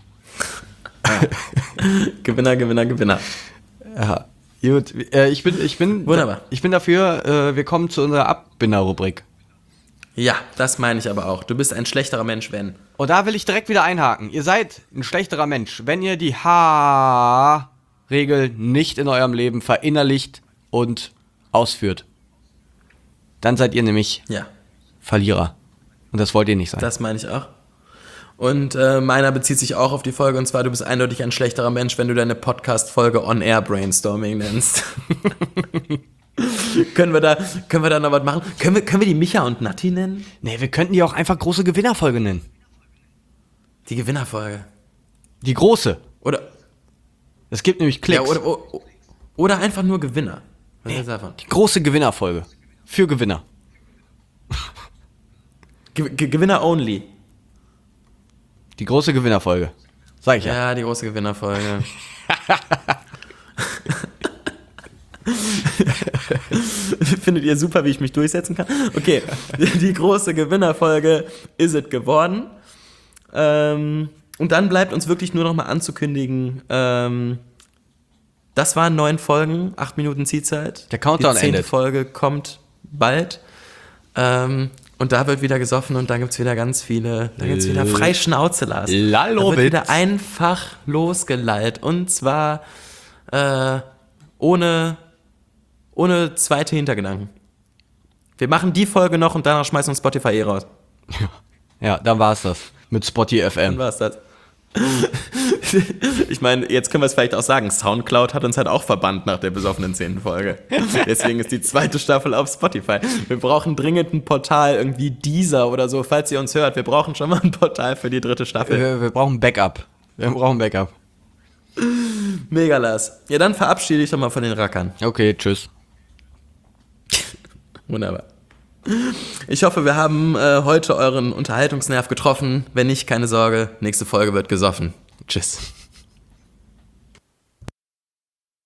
Gewinner, Gewinner, Gewinner. Ja, gut. Äh, ich bin, ich bin, Wunderbar. Ich bin dafür, äh, wir kommen zu unserer Abbinder-Rubrik. Ja, das meine ich aber auch. Du bist ein schlechterer Mensch, wenn. Und da will ich direkt wieder einhaken. Ihr seid ein schlechterer Mensch, wenn ihr die H-Regel nicht in eurem Leben verinnerlicht und ausführt. Dann seid ihr nämlich Ja, Verlierer. Und das wollt ihr nicht sein. das meine ich auch. Und äh, meiner bezieht sich auch auf die Folge, und zwar, du bist eindeutig ein schlechterer Mensch, wenn du deine Podcast-Folge On-Air Brainstorming nennst. können, wir da, können wir da noch was machen? Können wir, können wir die Micha und Natti nennen? Nee, wir könnten die auch einfach große Gewinnerfolge nennen. Die Gewinnerfolge. Die große. Oder, Es gibt nämlich Klicks. ja, oder, o- oder einfach nur Gewinner. Was Nee, ist davon? die große Gewinnerfolge. Für Gewinner. Ge Ge Gewinner only. Die große Gewinnerfolge. Sag ich ja. Ja, die große Gewinnerfolge. Findet ihr super, wie ich mich durchsetzen kann? Okay, die große Gewinnerfolge ist es geworden. Ähm, und dann bleibt uns wirklich nur noch mal anzukündigen, ähm, das waren neun Folgen, acht Minuten Zielzeit. Der Countdown Die zehnte endet. Folge kommt bald. Ähm, und da wird wieder gesoffen und da gibt es wieder ganz viele, da gibt es wieder frei Schnauze, Lars. Da Lalowitz. wird wieder einfach losgeleitet. Und zwar äh, ohne, ohne zweite Hintergedanken. Wir machen die Folge noch und danach schmeißen uns Spotify eh raus. Ja, dann war's das. Mit Spotty F Dann M. war's das. Ich meine, jetzt können wir es vielleicht auch sagen, Soundcloud hat uns halt auch verbannt nach der besoffenen zehnten Folge. Deswegen ist die zweite Staffel auf Spotify. Wir brauchen dringend ein Portal, irgendwie Deezer oder so, falls ihr uns hört. Wir brauchen schon mal ein Portal für die dritte Staffel. Wir, wir brauchen Backup. Wir brauchen Backup. Mega, Lars. Ja, dann verabschiede ich doch mal von den Rackern. Okay, tschüss. Wunderbar. Ich hoffe, wir haben äh, heute euren Unterhaltungsnerv getroffen. Wenn nicht, keine Sorge, nächste Folge wird gesoffen. Tschüss.